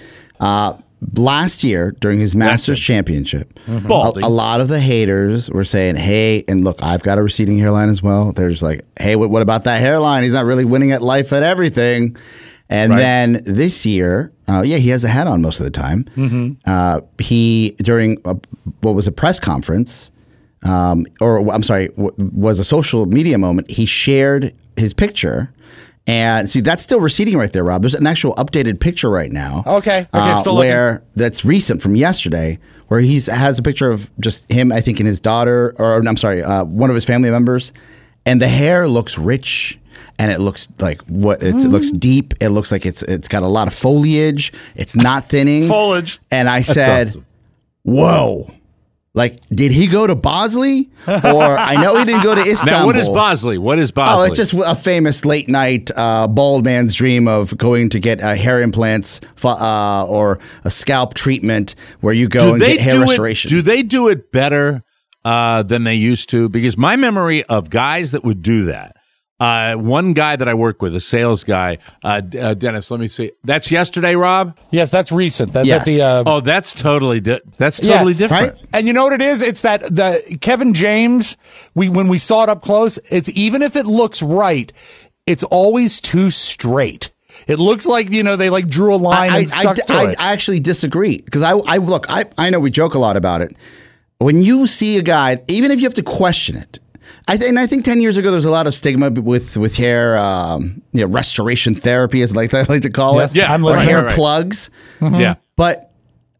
last year during his Masters Championship, a lot of the haters were saying, hey, and look, I've got a receding hairline as well. They're just like, hey, what about that hairline? He's not really winning at life at everything. And then this year, he has a hat on most of the time. He, during what was a press conference, was a social media moment, he shared his picture. And see, that's still receding right there, Rob. There's an actual updated picture right now. Okay. That's recent from yesterday, where he has a picture of just him, I think, and his daughter, one of his family members, and the hair looks rich, and it looks like it looks deep. It looks like it's got a lot of foliage. It's not thinning. Foliage. And I said, whoa. Like, did he go to Bosley? Or I know he didn't go to Istanbul. Now, what is Bosley? Oh, it's just a famous late night bald man's dream of going to get hair implants or a scalp treatment where you go and get hair restoration. Do they do it better than they used to? Because my memory of guys that would do that, one guy that I work with, a sales guy, Dennis, let me see. That's yesterday, Rob? Yes, that's recent. That's at the... that's totally different. Right? And you know what it is? It's that the Kevin James, when we saw it up close, it's even if it looks right, it's always too straight. It looks like, they like drew a line and stuck to it. I actually disagree because I know we joke a lot about it. When you see a guy, even if you have to question it, I think 10 years ago there was a lot of stigma with hair, restoration therapy, as I like to call it. Yeah, or hair plugs. Mm-hmm. Yeah. But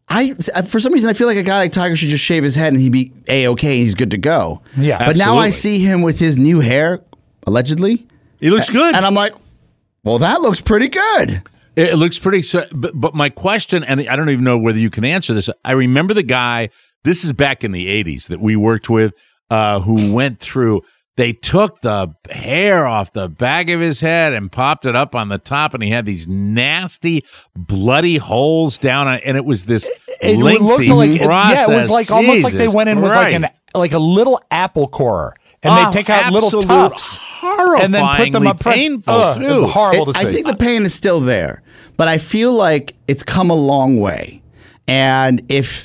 for some reason, I feel like a guy like Tiger should just shave his head and he'd be A-okay and he's good to go. Yeah, but now I absolutely. see him with his new hair, allegedly. He looks good. And I'm like, well, that looks pretty good. It looks pretty. So, but my question, and I don't even know whether you can answer this. I remember the guy. This is back in the 80s that we worked with, who went through. They took the hair off the back of his head and popped it up on the top, and he had these nasty, bloody holes down on it. And it was this lengthy process. Yeah, it was like almost like they went in with like a little apple corer, and they take out little tufts. And then put them up front. Painful too. Horrible to see. I think the pain is still there, but I feel like it's come a long way. And if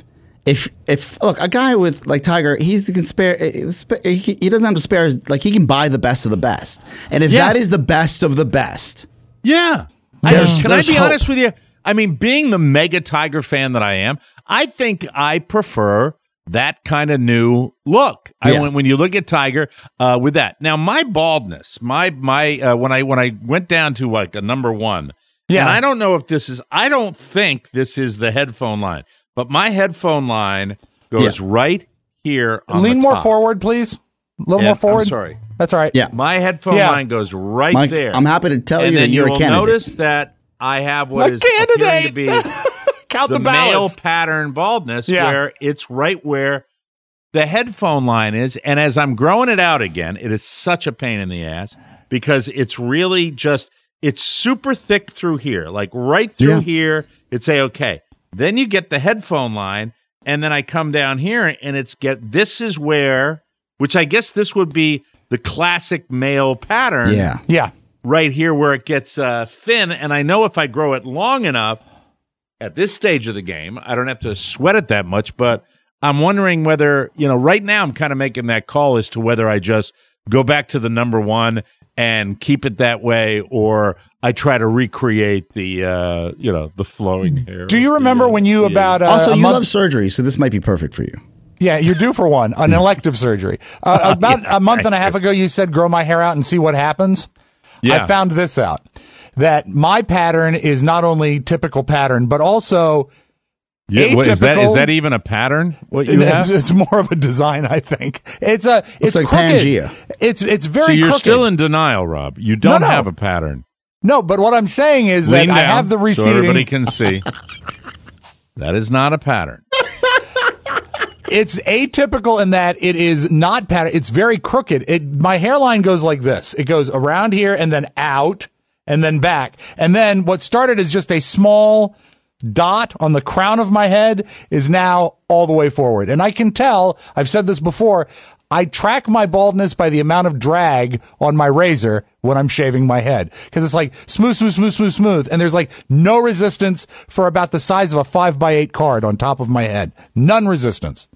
look, a guy with like Tiger, he doesn't have to spare. Like he can buy the best of the best, and if that is the best of the best, can I be honest with you? I mean, being the mega Tiger fan that I am, I think I prefer that kind of new look. When you look at Tiger with that. Now, my baldness, my when I went down to like a number one, and I don't know if this is, I don't think this is the headphone line, but my headphone line goes right here on Lean the more top. forward, please. A little more forward. I'm sorry. That's all right. Yeah. My headphone line goes right Mike, there. I'm happy to tell you and that then you're a will candidate. notice that I have what is appearing to be Count the the male ballots. pattern baldness, where it's right where the headphone line is. And as I'm growing it out again, it is such a pain in the ass because it's really just, it's super thick through here, like right through here. It's okay. Then you get the headphone line, and then I come down here, and this is where, which I guess this would be the classic male pattern. Yeah. Right here where it gets thin. And I know if I grow it long enough at this stage of the game, I don't have to sweat it that much. But I'm wondering whether, right now I'm kind of making that call as to whether I just go back to the number one and keep it that way, or I try to recreate the, the flowing hair. Do you remember when you also, you love surgery, so this might be perfect for you. Yeah, you're due for an elective surgery. About a month and a half ago, you said grow my hair out and see what happens. Yeah. I found this out, that my pattern is not only typical pattern, but also atypical. Is that even a pattern? What you have? It's more of a design, I think. It's like crooked. Pangea. It's very. So you're crooked. still in denial, Rob. You don't have a pattern. No, but what I'm saying is Lean that down I have the receding. so everybody can see. That is not a pattern. It's atypical in that it is not pattern. It's very crooked. My hairline goes like this. It goes around here and then out and then back. And then what started as just a small dot on the crown of my head is now all the way forward. And I can tell, I've said this before, I track my baldness by the amount of drag on my razor when I'm shaving my head. Because it's like smooth, smooth, smooth, smooth, smooth. And there's like no resistance for about the size of a 5x8 card on top of my head. None resistance.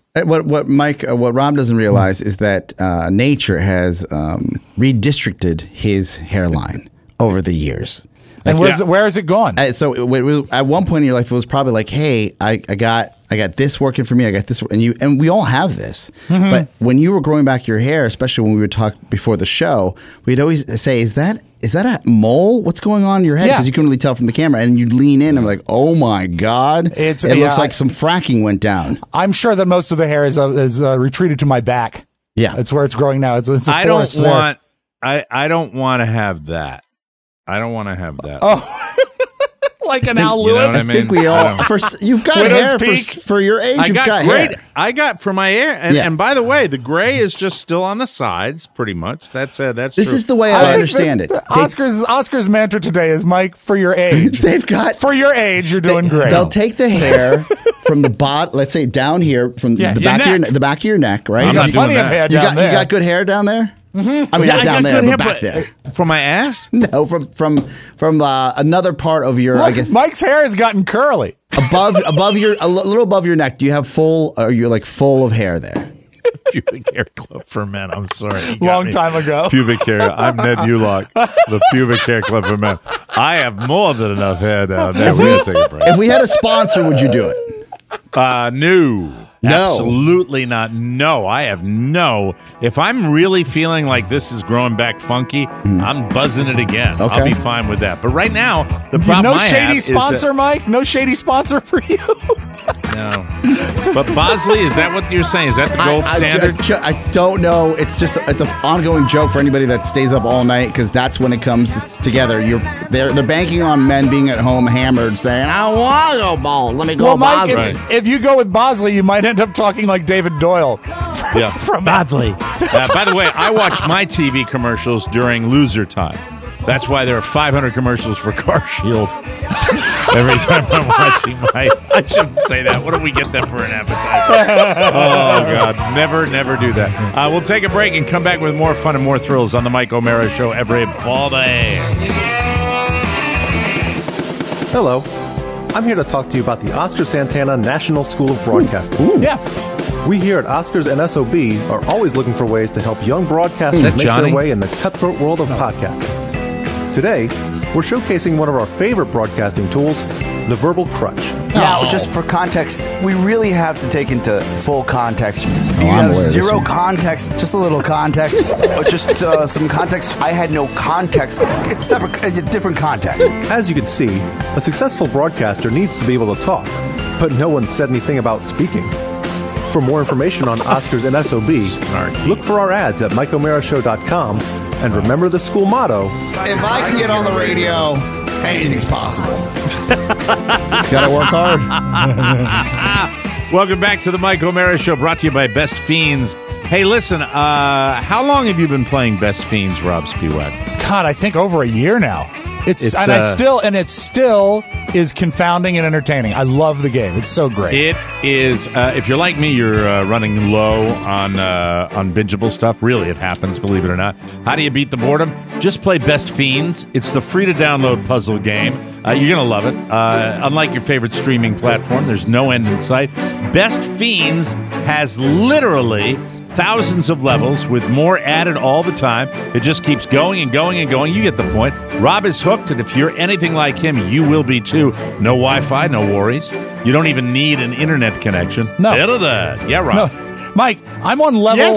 What Rob doesn't realize is that nature has redistricted his hairline over the years. And where has it gone? So at one point in your life, it was probably like, hey, I got this working for me. I got this, and we all have this. Mm-hmm. But when you were growing back your hair, especially when we would talk before the show, we'd always say, is that a mole? What's going on in your head? Because you couldn't really tell from the camera, and you'd lean in and like, oh my God, it looks like some fracking went down. I'm sure that most of the hair is retreated to my back. Yeah, it's where it's growing now. It's a I forest don't there. want to have that. I don't want to have that. Oh, like an Al Lewis. You know what I mean? I think we all. You've got hair for your age. You've got hair. I got for my hair, and by the way, the gray is just still on the sides, pretty much. That's this true. is the way I understand it. Oscar's mantra today is, Mike, for your age. They've got for your age. You're doing great. They'll take the hair from the bottom. Let's say down here from the back of your neck, right? I'm not plenty doing of that. hair down there. You got good hair down there. Mm-hmm. I mean, not down there, but back there. From my ass? No, from another part of your. Look, I guess Mike's hair has gotten curly. above a little above your neck. Do you have full? Or you're like full of hair there? Pubic hair club for men. I'm sorry. Long time ago. Pubic hair. I'm Ned Ulock. The pubic hair club for men. I have more than enough hair down there. We're gonna take a break. If we had a sponsor, would you do it? No. No. Absolutely not. No, I have no. If I'm really feeling like this is growing back funky, I'm buzzing it again. Okay. I'll be fine with that. But right now, the problem No I have shady is sponsor, Mike? No shady sponsor for you? no. But Bosley, is that what you're saying? Is that the gold standard? I don't know. It's an ongoing joke for anybody that stays up all night because that's when it comes together. They're banking on men being at home hammered, saying, "I want to go bald. Let me go." Well, Mike, Bosley." if you go with Bosley, you might end up talking like David Doyle. Yeah. From Bosley. By the way, I watch my TV commercials during loser time. That's why there are 500 commercials for Car Shield every time I'm watching my... I shouldn't say that. What do we get them for an appetizer? Oh, God. Never do that. We'll take a break and come back with more fun and more thrills on the Mike O'Mara Show every ball day. Hello. I'm here to talk to you about the Oscar Santana National School of Broadcasting. Ooh. Yeah. We here at Oscars and SOB are always looking for ways to help young broadcasters make their way in the cutthroat world of podcasting. Today, we're showcasing one of our favorite broadcasting tools, the Verbal Crutch. Now, just for context, we really have to take into full context. You have zero context, just a little context, or just some context. I had no context. It's separate, it's a different context. As you can see, a successful broadcaster needs to be able to talk, but no one said anything about speaking. For more information on Oscars and SOB, look for our ads at MikeO'MaraShow.com, and remember the school motto: if I can get on the radio, anything's possible. Gotta work hard. Welcome back to the Mike O'Mara Show, brought to you by Best Fiends. Hey, listen, how long have you been playing Best Fiends, Rob Spiewak? God, I think over a year now. It still is confounding and entertaining. I love the game. It's so great. It is. If you're like me, you're running low on bingeable stuff. Really, it happens, believe it or not. How do you beat the boredom? Just play Best Fiends. It's the free-to-download puzzle game. You're going to love it. Unlike your favorite streaming platform, there's no end in sight. Best Fiends has literally thousands of levels with more added all the time. It just keeps going and going and going. You get the point. Rob is hooked, and if you're anything like him, you will be too. No Wi-Fi, no worries. You don't even need an internet connection. No. Yeah, Rob. No. Mike, I'm on level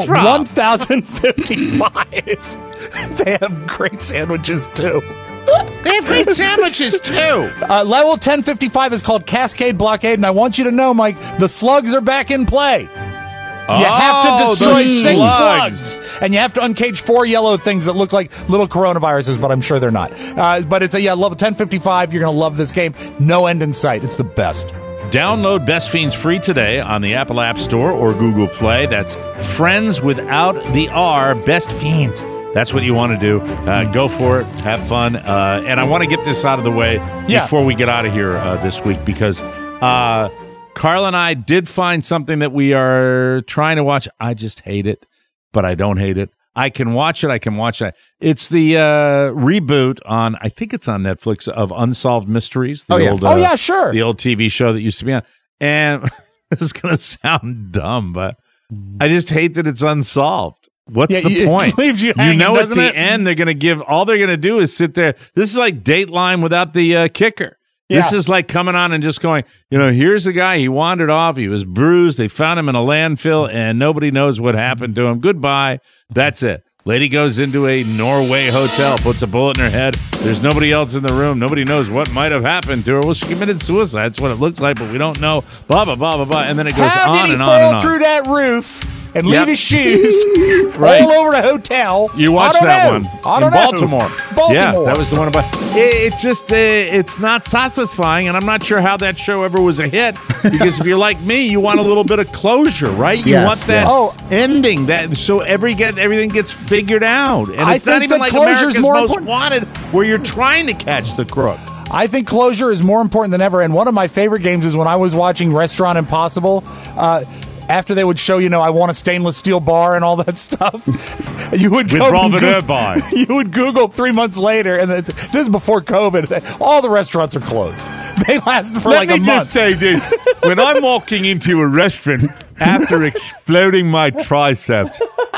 1055. They have great sandwiches, too. They have great sandwiches, too. Level 1055 is called Cascade Blockade, and I want you to know, Mike, the slugs are back in play. You have to destroy 6 slugs. And you have to uncage 4 yellow things that look like little coronaviruses, but I'm sure they're not. But it's level 1055. You're going to love this game. No end in sight. It's the best. Download Best Fiends free today on the Apple App Store or Google Play. That's friends without the R, Best Fiends. That's what you want to do. Go for it. Have fun. And I want to get this out of the way before we get out of here this week because Carl and I did find something that we are trying to watch. I just hate it, but I don't hate it. I can watch it. It's the reboot on, I think it's on Netflix, of Unsolved Mysteries. The old, sure. The old TV show that used to be on. And this is going to sound dumb, but I just hate that it's unsolved. What's the point? It leaves you hanging, at the end, they're going to all they're going to do is sit there. This is like Dateline without the kicker. This is like coming on and just going, here's a guy, he wandered off, he was bruised, they found him in a landfill, and nobody knows what happened to him. Goodbye. That's it. Lady goes into a Norway hotel, puts a bullet in her head. There's nobody else in the room. Nobody knows what might have happened to her. Well, she committed suicide. That's what it looks like, but we don't know. Blah, blah, blah, blah, blah. And then it goes on and on and on. How did he fall through that roof and leave his shoes all over the hotel? You watched that one in Baltimore. Yeah, that was the one about. It's just, it's not satisfying, and I'm not sure how that show ever was a hit. Because if you're like me, you want a little bit of closure, right? You want that ending, so everything gets figured out, and it's not even like America's Most Wanted, where you're trying to catch the crook. I think closure is more important than ever. And one of my favorite games is when I was watching Restaurant Impossible. After they would show, I want a stainless steel bar and all that stuff, you would go you would Google 3 months later, and this is before COVID. All the restaurants are closed. They last for like a month. Let me just say this: when I'm walking into a restaurant after exploding my triceps,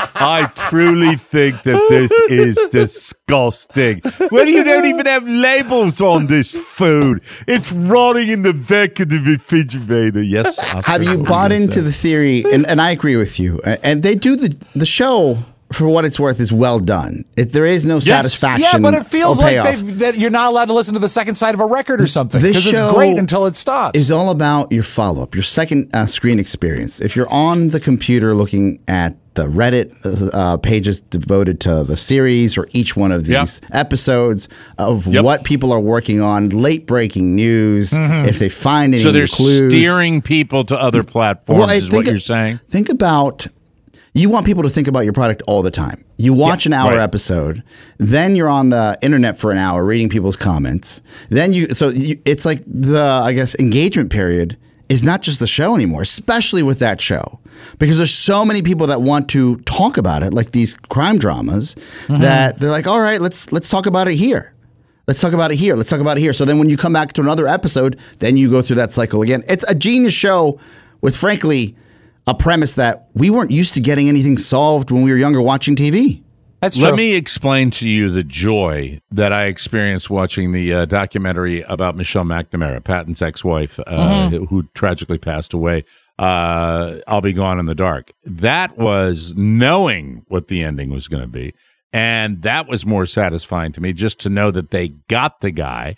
I truly think that this is disgusting. Well, you don't even have labels on this food. It's rotting in the back of the refrigerator. Yes. Oscar, have you bought into the theory? And I agree with you. And they do the show. For what it's worth, is well done. There is no satisfaction. Yeah, but it feels like payoff. that you're not allowed to listen to the second side of a record or something. This Because show it's great until it stops. Is all about your follow-up, your second screen experience. If you're on the computer looking at the Reddit pages devoted to the series or each one of these episodes of what people are working on, late-breaking news, if they find any so they're clues. steering people to other platforms, is what you're saying? Think about... You want people to think about your product all the time. You watch an hour episode, then you're on the internet for an hour reading people's comments. Then it's like I guess, engagement period is not just the show anymore, especially with that show. Because there's so many people that want to talk about it, like these crime dramas, that they're like, all right, let's talk about it here. Let's talk about it here. Let's talk about it here. So then when you come back to another episode, then you go through that cycle again. It's a genius show with, frankly, a premise that we weren't used to getting anything solved when we were younger watching TV. That's true. Let me explain to you the joy that I experienced watching the documentary about Michelle McNamara, Patton's ex-wife, who tragically passed away. I'll Be Gone in the Dark. That was knowing what the ending was going to be. And that was more satisfying to me, just to know that they got the guy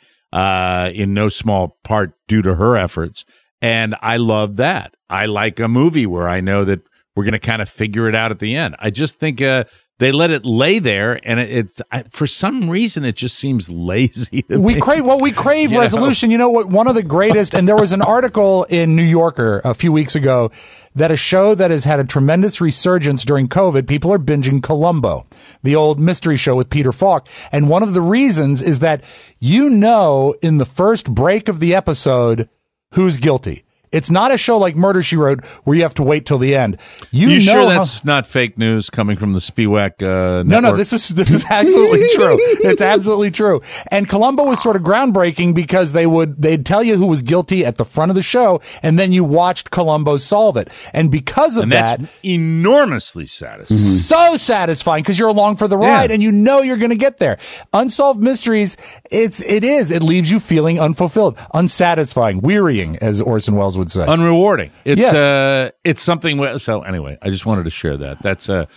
in no small part due to her efforts. And I love that. I like a movie where I know that we're going to kind of figure it out at the end. I just think they let it lay there, and it's for some reason it just seems lazy. We crave resolution. You know what? One of the greatest, and there was an article in New Yorker a few weeks ago that a show that has had a tremendous resurgence during COVID, people are binging Columbo, the old mystery show with Peter Falk. And one of the reasons is that in the first break of the episode who's guilty. It's not a show like Murder, She Wrote where you have to wait till the end. You know sure that's not fake news coming from the Spiewak network? No, this is absolutely true. It's absolutely true. And Columbo was sort of groundbreaking because they'd tell you who was guilty at the front of the show, and then you watched Columbo solve it. And because of that's enormously satisfying. So satisfying because you're along for the ride and you know you're going to get there. Unsolved mysteries, it leaves you feeling unfulfilled, unsatisfying, wearying, as Orson Welles would say. Unrewarding. It's something. So anyway, I just wanted to share that. That's all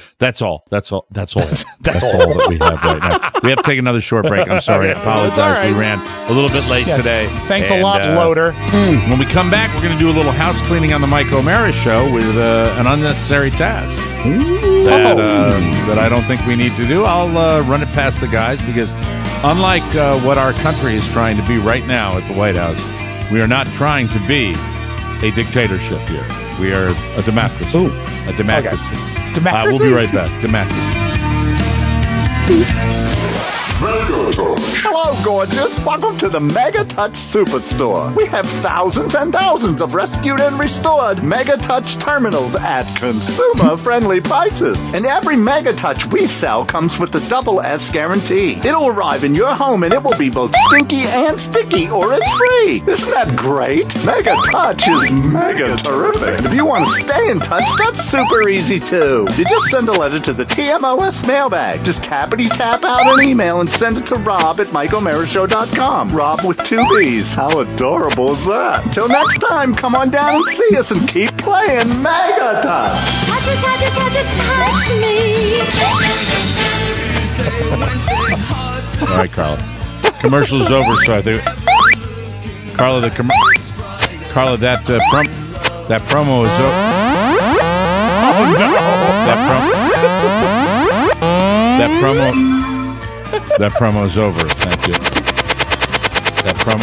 that we have right now. We have to take another short break. I'm sorry. I apologize. Right. We ran a little bit late today. Thanks a lot, Loader. When we come back, we're going to do a little house cleaning on the Mike O'Mara Show with an unnecessary task that I don't think we need to do. I'll run it past the guys because unlike what our country is trying to be right now at the White House, we are not trying to be a dictatorship here. We are a democracy. A democracy. Okay. Democracy? We'll be right back. Democracy. Hello, gorgeous. Welcome to the Mega Touch Superstore. We have thousands and thousands of rescued and restored Mega Touch terminals at consumer-friendly prices. And every Mega Touch we sell comes with the double S guarantee. It'll arrive in your home and it will be both stinky and sticky, or it's free. Isn't that great? Mega Touch is mega terrific. And if you want to stay in touch, that's super easy too. You just send a letter to the TMOS mailbag. Just tappity-tap out an email and send it to Rob at MikeO'MaraShow.com. Rob with 2 B's. How adorable is that? Till next time, come on down and see us and keep playing Mega Touch. Touch me. All right, Carla. Commercial's over, so I think Carla, that promo is over. Oh no! That promo is over. Thank you. That promo.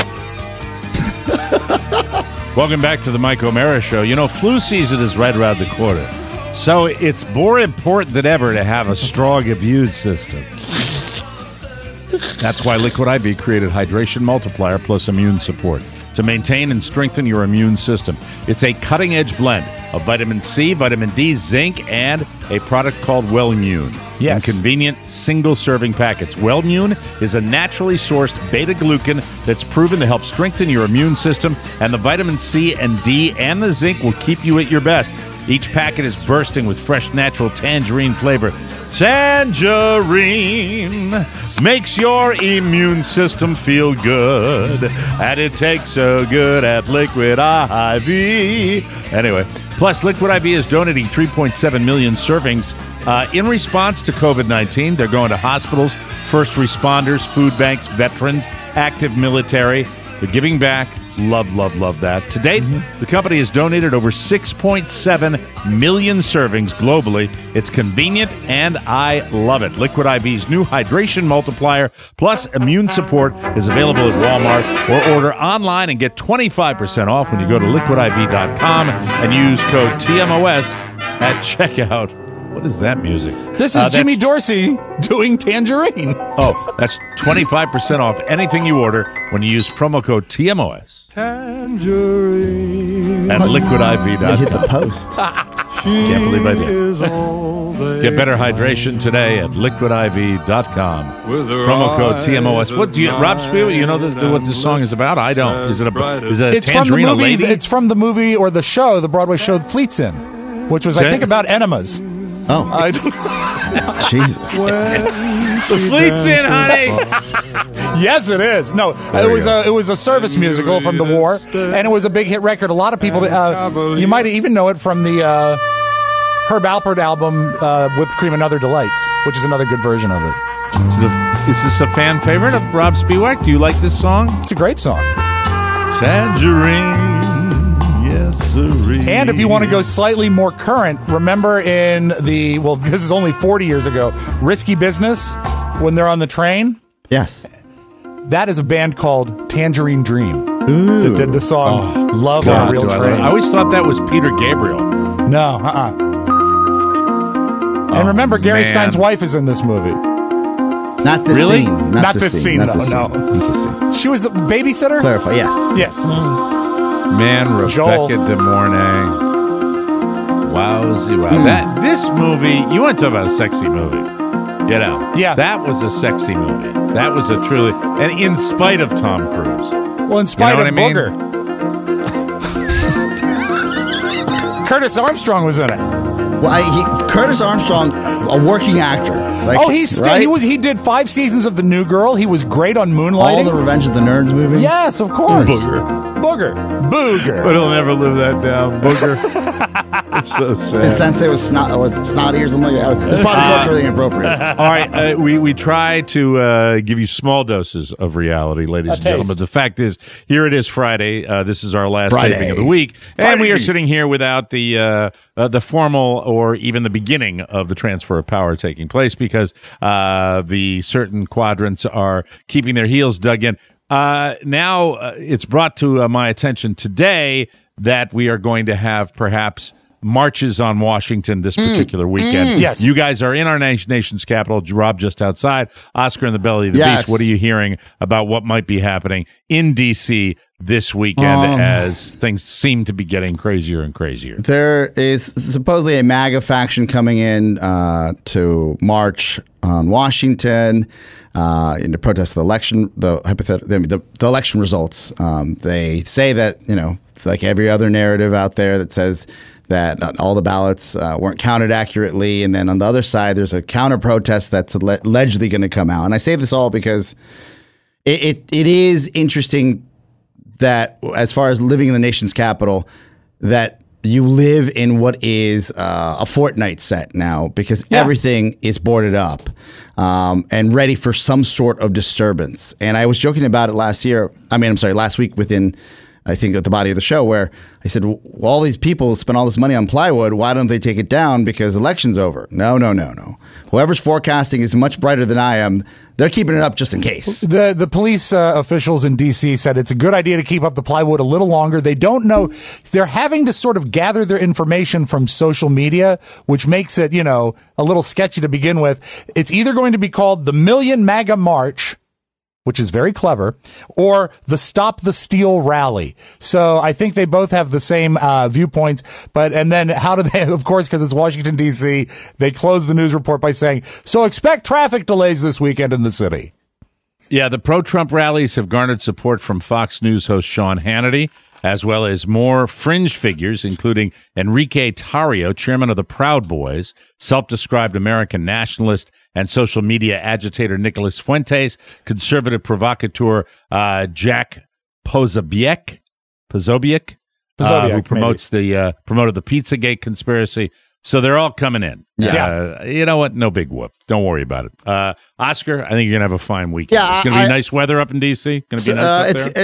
Welcome back to the Mike O'Mara Show. You know, flu season is right around the corner, so it's more important than ever to have a strong immune system. That's why Liquid IV created Hydration Multiplier Plus Immune Support to maintain and strengthen your immune system. It's a cutting-edge blend of vitamin C, vitamin D, zinc, and a product called Wellmune. Yes. In convenient single-serving packets. Wellmune is a naturally sourced beta-glucan that's proven to help strengthen your immune system, and the vitamin C and D and the zinc will keep you at your best. Each packet is bursting with fresh, natural tangerine flavor. Tangerine makes your immune system feel good, and it tastes so good at Liquid IV. Anyway, plus Liquid IV is donating 3.7 million servings in response to COVID-19. They're going to hospitals, first responders, food banks, veterans, active military. They're giving back. Love, love, love that. To date, the company has donated over 6.7 million servings globally. It's convenient, and I love it. Liquid IV's new hydration multiplier plus immune support is available at Walmart, or order online and get 25% off when you go to liquidiv.com and use code TMOS at checkout. What is that music? This is Jimmy Dorsey doing Tangerine. Oh, that's 25% off anything you order when you use promo code TMOS. Tangerine. At liquidiv.com. You hit the post. Can't believe I did. Get better hydration today at liquidiv.com. Promo code TMOS. What do you, Rob Spiegel? You know what this song is about? I don't. Is it a It's tangerine? from the movie. Lady? It's from the movie or the show, the Broadway show Fleet's in, which was I think about enemas. Oh, Jesus! The Fleet's in, honey. Yes, it is. No, it was a service musical from the war, and it was a big hit record. A lot of people, you might even know it from the Herb Alpert album, "Whipped Cream and Other Delights," which is another good version of it. Is this a fan favorite of Rob Spiewak? Do you like this song? It's a great song. Tangerine. And if you want to go slightly more current, remember in this is only 40 years ago, Risky Business, when they're on the train? Yes. That is a band called Tangerine Dream that did the song Love on a Real Train. I always thought that was Peter Gabriel. No, And remember, Gary Stein's wife is in this movie. Not this really? scene. Not this scene, though. No. She was the babysitter? Clarify, yes. Yes. Man, Rebecca De Mornay. Wowzy, wow. This movie, you want to talk about a sexy movie. You know. Yeah. That was a sexy movie. That was a truly, and in spite of Tom Cruise. Well, in spite of Booger. Curtis Armstrong was in it. Well, Curtis Armstrong, a working actor. He did 5 seasons of The New Girl. He was great on Moonlighting. All the Revenge of the Nerds movies? Yes, of course. Booger. But he'll never live that down. Booger. It's so sad. His sensei was snotty or something like that. It's probably culturally inappropriate. All right, we try to give you small doses of reality, ladies and gentlemen. The fact is, here it is Friday. This is our last taping of the week. And we are sitting here without the formal or even the beginning of the transfer of power taking place because the certain quadrants are keeping their heels dug in. Now it's brought to my attention today that we are going to have perhaps marches on Washington this particular weekend. Yes. You guys are in our nation's capital. Rob just outside. Oscar in the belly of the beast. What are you hearing about what might be happening in D.C. this weekend as things seem to be getting crazier and crazier? There is supposedly a MAGA faction coming in to march on Washington in to protest the election, the election results. They say that, like every other narrative out there that says that all the ballots weren't counted accurately. And then on the other side, there's a counter protest that's allegedly going to come out. And I say this all because it is interesting that as far as living in the nation's capital, that you live in what is a Fortnite set now because everything is boarded up and ready for some sort of disturbance. And I was joking about it last week within, I think, at the body of the show where I said, well, all these people spend all this money on plywood. Why don't they take it down because election's over? No. Whoever's forecasting is much brighter than I am. They're keeping it up just in case. The police officials in D.C. said it's a good idea to keep up the plywood a little longer. They don't know. They're having to sort of gather their information from social media, which makes it, a little sketchy to begin with. It's either going to be called the Million MAGA March, which is very clever, or the Stop the Steal rally. So I think they both have the same viewpoints. And then how do they, of course, because it's Washington, D.C., they close the news report by saying, so expect traffic delays this weekend in the city. Yeah, the pro-Trump rallies have garnered support from Fox News host Sean Hannity as well as more fringe figures, including Enrique Tarrio, chairman of the Proud Boys, self-described American nationalist, and social media agitator Nicholas Fuentes, conservative provocateur Jack Posobiec, who promotes promoted the Pizzagate conspiracy. So they're all coming in. Yeah. You know what? No big whoop. Don't worry about it. Oscar, I think you're going to have a fine weekend. Yeah, it's going to be nice weather up in D.C. Going to be nice up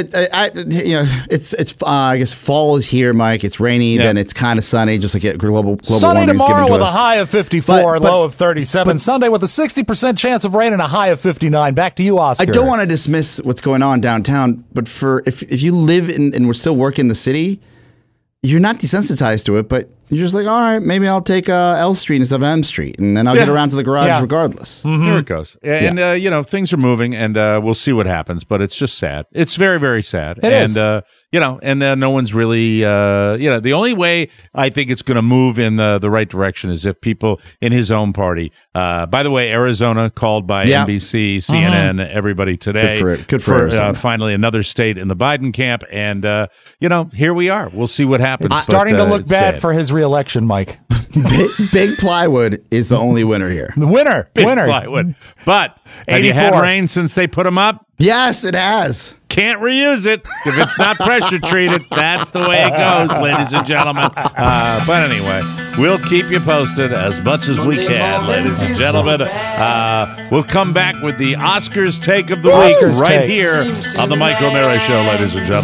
there? I guess fall is here, Mike. It's rainy, then it's kind of sunny, just like global sunny warming tomorrow is given to with us. a high of 54, low of 37. Sunday with a 60% chance of rain and a high of 59. Back to you, Oscar. I don't want to dismiss what's going on downtown, but if you live and we're still working the city, you're not desensitized to it, but you're just like, all right, maybe I'll take L Street instead of M Street, and then I'll get around to the garage regardless. Mm-hmm. Here it goes. And, things are moving, and we'll see what happens, but it's just sad. It's very, very sad. It is. No one's really, the only way I think it's going to move in the right direction is if people in his own party, by the way, Arizona called by NBC, CNN, everybody today. Good for Arizona. Finally, another state in the Biden camp. And, here we are. We'll see what happens. It's starting to look bad for his reelection, Mike. Big plywood is the only winner here. The winner. Big plywood. But have you had rain since they put them up? Yes, it has. Can't reuse it if it's not pressure treated. That's the way it goes, ladies and gentlemen. But anyway, we'll keep you posted as much as we can, ladies and gentlemen. We'll come back with the Oscars take of the week here on the Mike O'Mara Show, ladies and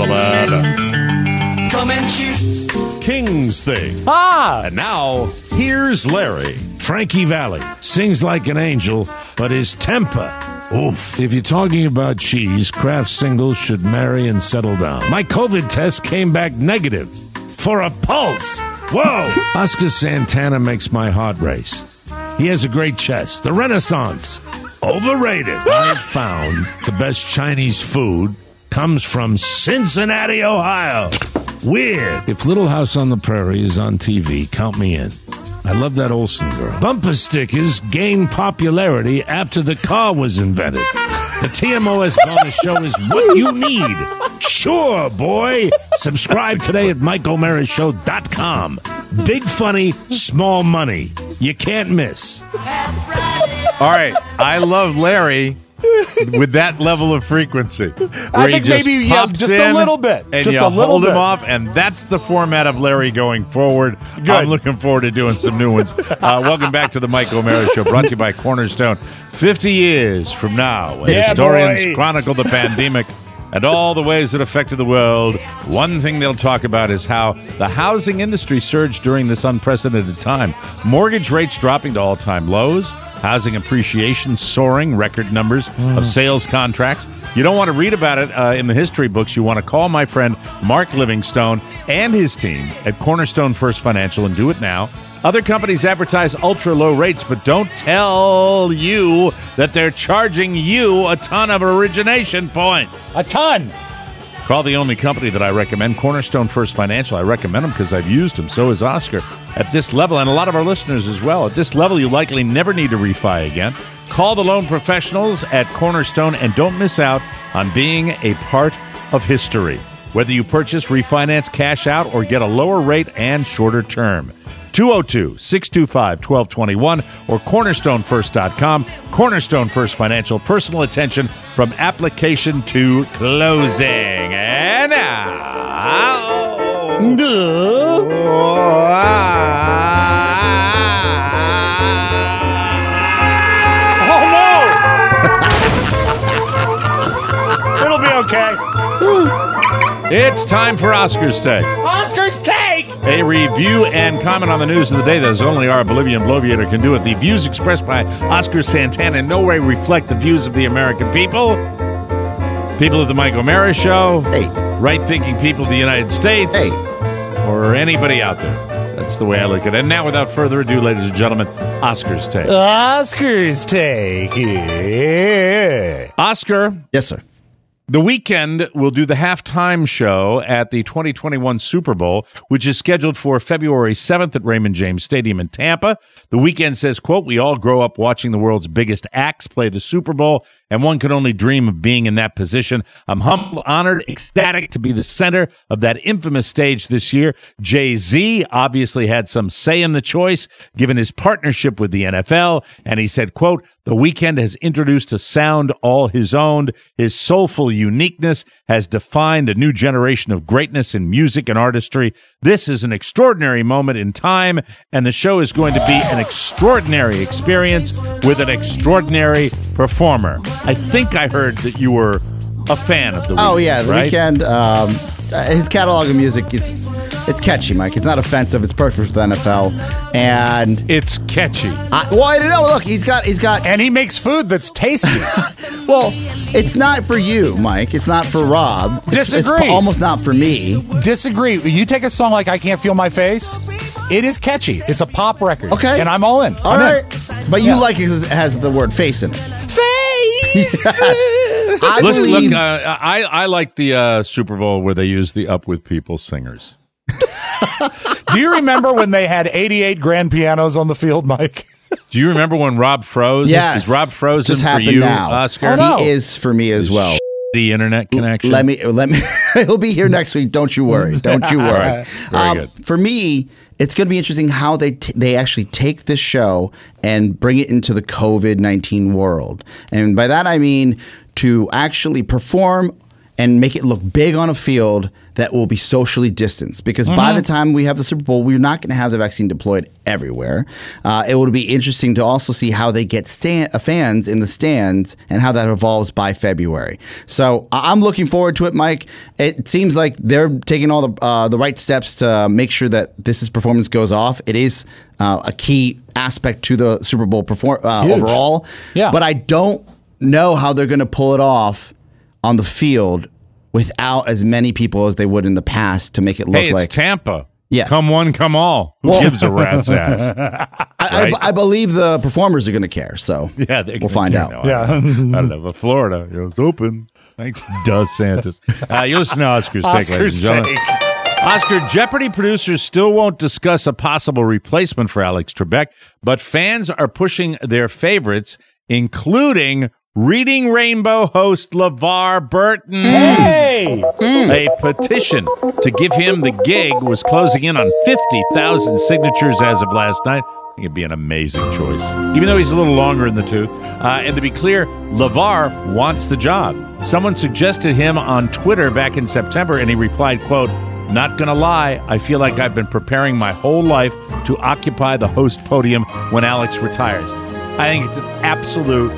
gentlemen. Come and shoot. King's Thing. And now, here's Larry. Frankie Valli sings like an angel, but his temper, oof. If you're talking about cheese, Kraft singles should marry and settle down. My COVID test came back negative for a pulse. Whoa! Oscar Santana makes my heart race. He has a great chest. The Renaissance. Overrated. I found the best Chinese food comes from Cincinnati, Ohio. Weird. If Little House on the Prairie is on TV, count me in. I love that Olsen girl. Bumper stickers gained popularity after the car was invented. The TMOS bonus show is what you need. Sure, boy. Subscribe today at MikeO'MaraShow.com. Big funny, small money. You can't miss. All right. I love Larry with that level of frequency. I think maybe just a little bit. And just you a little hold bit. him off, and that's the format of Larry going forward. Good. I'm looking forward to doing some new ones. Welcome back to the Mike O'Mara Show, brought to you by Cornerstone. 50 years from now, when historians chronicle the pandemic and all the ways it affected the world, one thing they'll talk about is how the housing industry surged during this unprecedented time. Mortgage rates dropping to all-time lows, housing appreciation soaring, record numbers of sales contracts. You don't want to read about it in the history books. You want to call my friend Mark Livingstone and his team at Cornerstone First Financial, and do it now. Other companies advertise ultra-low rates, but don't tell you that they're charging you a ton of origination points. A ton. Call the only company that I recommend, Cornerstone First Financial. I recommend them because I've used them. So has Oscar. At this level, and a lot of our listeners as well, at this level, you likely never need to refi again. Call the loan professionals at Cornerstone and don't miss out on being a part of history. Whether you purchase, refinance, cash out, or get a lower rate and shorter term. 202-625-1221 or cornerstonefirst.com. Cornerstone First Financial, personal attention from application to closing. And now... Oh, no! It'll be okay. It's time for Oscar's Take. Oscar's Take! A review and comment on the news of the day that is only our Bolivian Bloviator can do it. The views expressed by Oscar Santana in no way reflect the views of the American people. People of the Mike O'Mara Show. Hey. Right-thinking people of the United States. Hey. Or anybody out there. That's the way I look at it. And now, without further ado, ladies and gentlemen, Oscar's Take. Oscar's Take. Yeah. Oscar. Yes, sir. The Weeknd will do the halftime show at the 2021 Super Bowl, which is scheduled for February 7th at Raymond James Stadium in Tampa. The Weeknd says, quote, "We all grow up watching the world's biggest acts play the Super Bowl, and one could only dream of being in that position. I'm humbled, honored, ecstatic to be the center of that infamous stage this year." Jay-Z obviously had some say in the choice, given his partnership with the NFL, and he said, quote, "The Weeknd has introduced a sound all his own. His soulful uniqueness has defined a new generation of greatness in music and artistry. This is an extraordinary moment in time, and the show is going to be an extraordinary experience with an extraordinary performer." I think I heard that you were a fan of The Weeknd. Oh, yeah, The right? Weeknd, his catalog of music, it's catchy, Mike. It's not offensive. It's perfect for the NFL. And it's catchy. Well, I don't know. Look, he's got... And he makes food that's tasty. Well, it's not for you, Mike. It's not for Rob. Disagree. It's almost not for me. Disagree. You take a song like I Can't Feel My Face, it is catchy. It's a pop record. Okay. And I'm all in. All right. But you like it because it has the word face in it. Face! Yes. I like the Super Bowl where they use the Up With People singers. Do you remember when they had 88 grand pianos on the field, Mike? Do you remember when Rob froze? Yes. Is Rob frozen Just for happened you, now. Oscar? Oh, no. He is for me as well. The internet connection. Let me. He'll be here next week. Don't you worry. Don't you worry. Very good. For me, it's going to be interesting how they actually take this show and bring it into the COVID-19 world. And by that I mean to actually perform and make it look big on a field that will be socially distanced. Because by the time we have the Super Bowl, we're not going to have the vaccine deployed everywhere. It will be interesting to also see how they get fans in the stands and how that evolves by February. So I'm looking forward to it, Mike. It seems like they're taking all the right steps to make sure that this performance goes off. It is a key aspect to the Super Bowl overall. Yeah. But I don't know how they're going to pull it off on the field without as many people as they would in the past to make it look Hey, it's like Tampa. Yeah. Come one, come all. Who gives a rat's ass? Right? I believe the performers are going to care, so Yeah, we'll find out. I don't know, but Florida, it's open. Thanks, DeSantis. You listen to Oscar's Take, ladies and gentlemen. Oscar, Jeopardy producers still won't discuss a possible replacement for Alex Trebek, but fans are pushing their favorites, including Reading Rainbow host LeVar Burton. Hey! A petition to give him the gig was closing in on 50,000 signatures as of last night. I think it'd be an amazing choice, even though he's a little longer in the tooth. And to be clear, LeVar wants the job. Someone suggested him on Twitter back in September, and he replied, quote, "Not gonna lie, I feel like I've been preparing my whole life to occupy the host podium when Alex retires." I think it's an absolute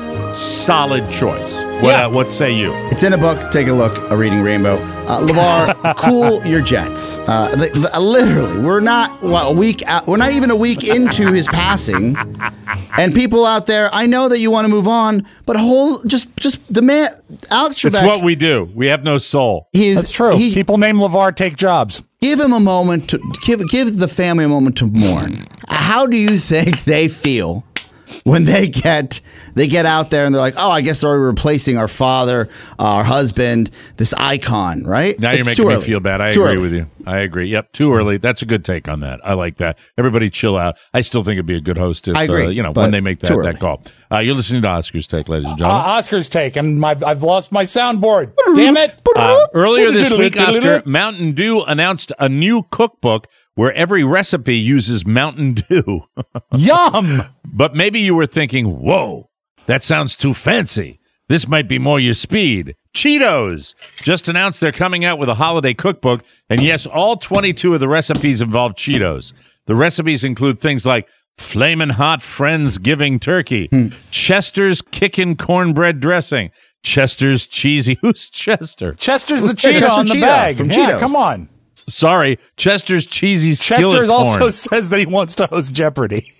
solid choice. What say you? It's in a book. Take a look. A Reading Rainbow. LeVar, cool your jets. Literally, we're not a week out. We're not even a week into his passing. And people out there, I know that you want to move on, but just the man, Alex Trebek. It's what we do. We have no soul. That's true. People named LeVar take jobs. Give him a moment to give the family a moment to mourn. How do you think they feel when they get out there and they're like, oh, I guess they're replacing our father, our husband, this icon, right? Now you're making me feel bad. I agree with you. I agree. Yep, too early. That's a good take on that. I like that. Everybody chill out. I still think it'd be a good host if, I agree, when they make that call. You're listening to Oscar's Take, ladies and gentlemen. Oscar's Take, and I've lost my soundboard. Damn it. Earlier this week, Oscar, Mountain Dew announced a new cookbook where every recipe uses Mountain Dew. Yum! But maybe you were thinking, whoa, that sounds too fancy. This might be more your speed. Cheetos just announced they're coming out with a holiday cookbook, and yes, all 22 of the recipes involve Cheetos. The recipes include things like Flamin' Hot Friendsgiving turkey, Chester's Kickin' cornbread dressing, Chester's cheesy. Who's Chester? Chester's the Cheeto on the bag from Cheetos. Come on. Sorry, Chester's cheesy skillet Chester also corn. says that he wants to host Jeopardy.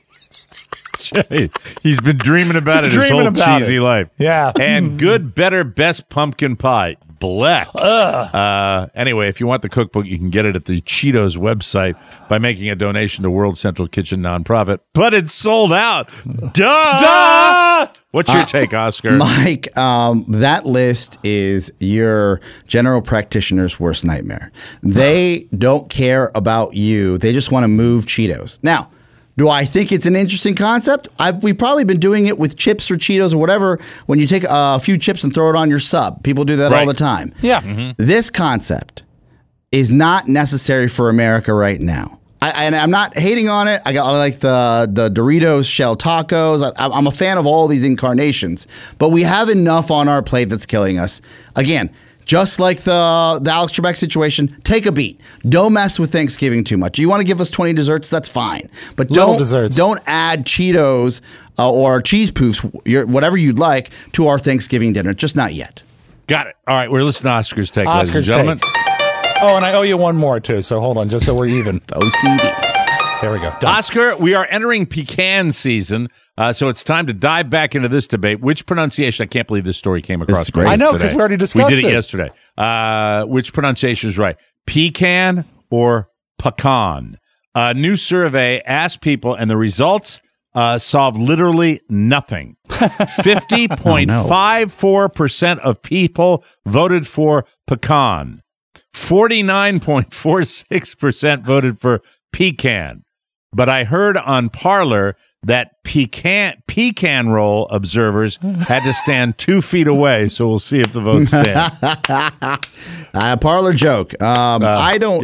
He's been dreaming about it his whole cheesy life. Yeah. And good, better, best pumpkin pie. black. Anyway, if you want the cookbook, you can get it at the Cheetos website by making a donation to World Central Kitchen nonprofit. But it's sold out. Duh! What's your take, Oscar? Mike, that list is your general practitioner's worst nightmare. They don't care about you. They just want to move Cheetos. Now, do I think it's an interesting concept? We've probably been doing it with chips or Cheetos or whatever. When you take a few chips and throw it on your sub, people do that all the time. Yeah. Mm-hmm. This concept is not necessary for America right now. And I'm not hating on it. I like the Doritos shell tacos. I'm a fan of all these incarnations, but we have enough on our plate that's killing us. Again, just like the Alex Trebek situation, take a beat. Don't mess with Thanksgiving too much. You want to give us 20 desserts? That's fine. But don't add Cheetos or cheese poofs, whatever you'd like, to our Thanksgiving dinner. Just not yet. Got it. All right, we're listening to Oscar's take, ladies and gentlemen. Oh, and I owe you one more, too, so hold on, just so we're even. OCD. There we go. Done. Oscar, we are entering pecan season, so it's time to dive back into this debate. Which pronunciation? I can't believe this story came across. I know, because we already discussed it. We did it yesterday. Which pronunciation is right? Pecan or pecan? A new survey asked people, and the results solved literally nothing. 50.54% of people voted for pecan. 49.46% voted for pecan. But I heard on Parler that pecan roll observers had to stand 2 feet away, so we'll see if the votes stand. Parler joke. I don't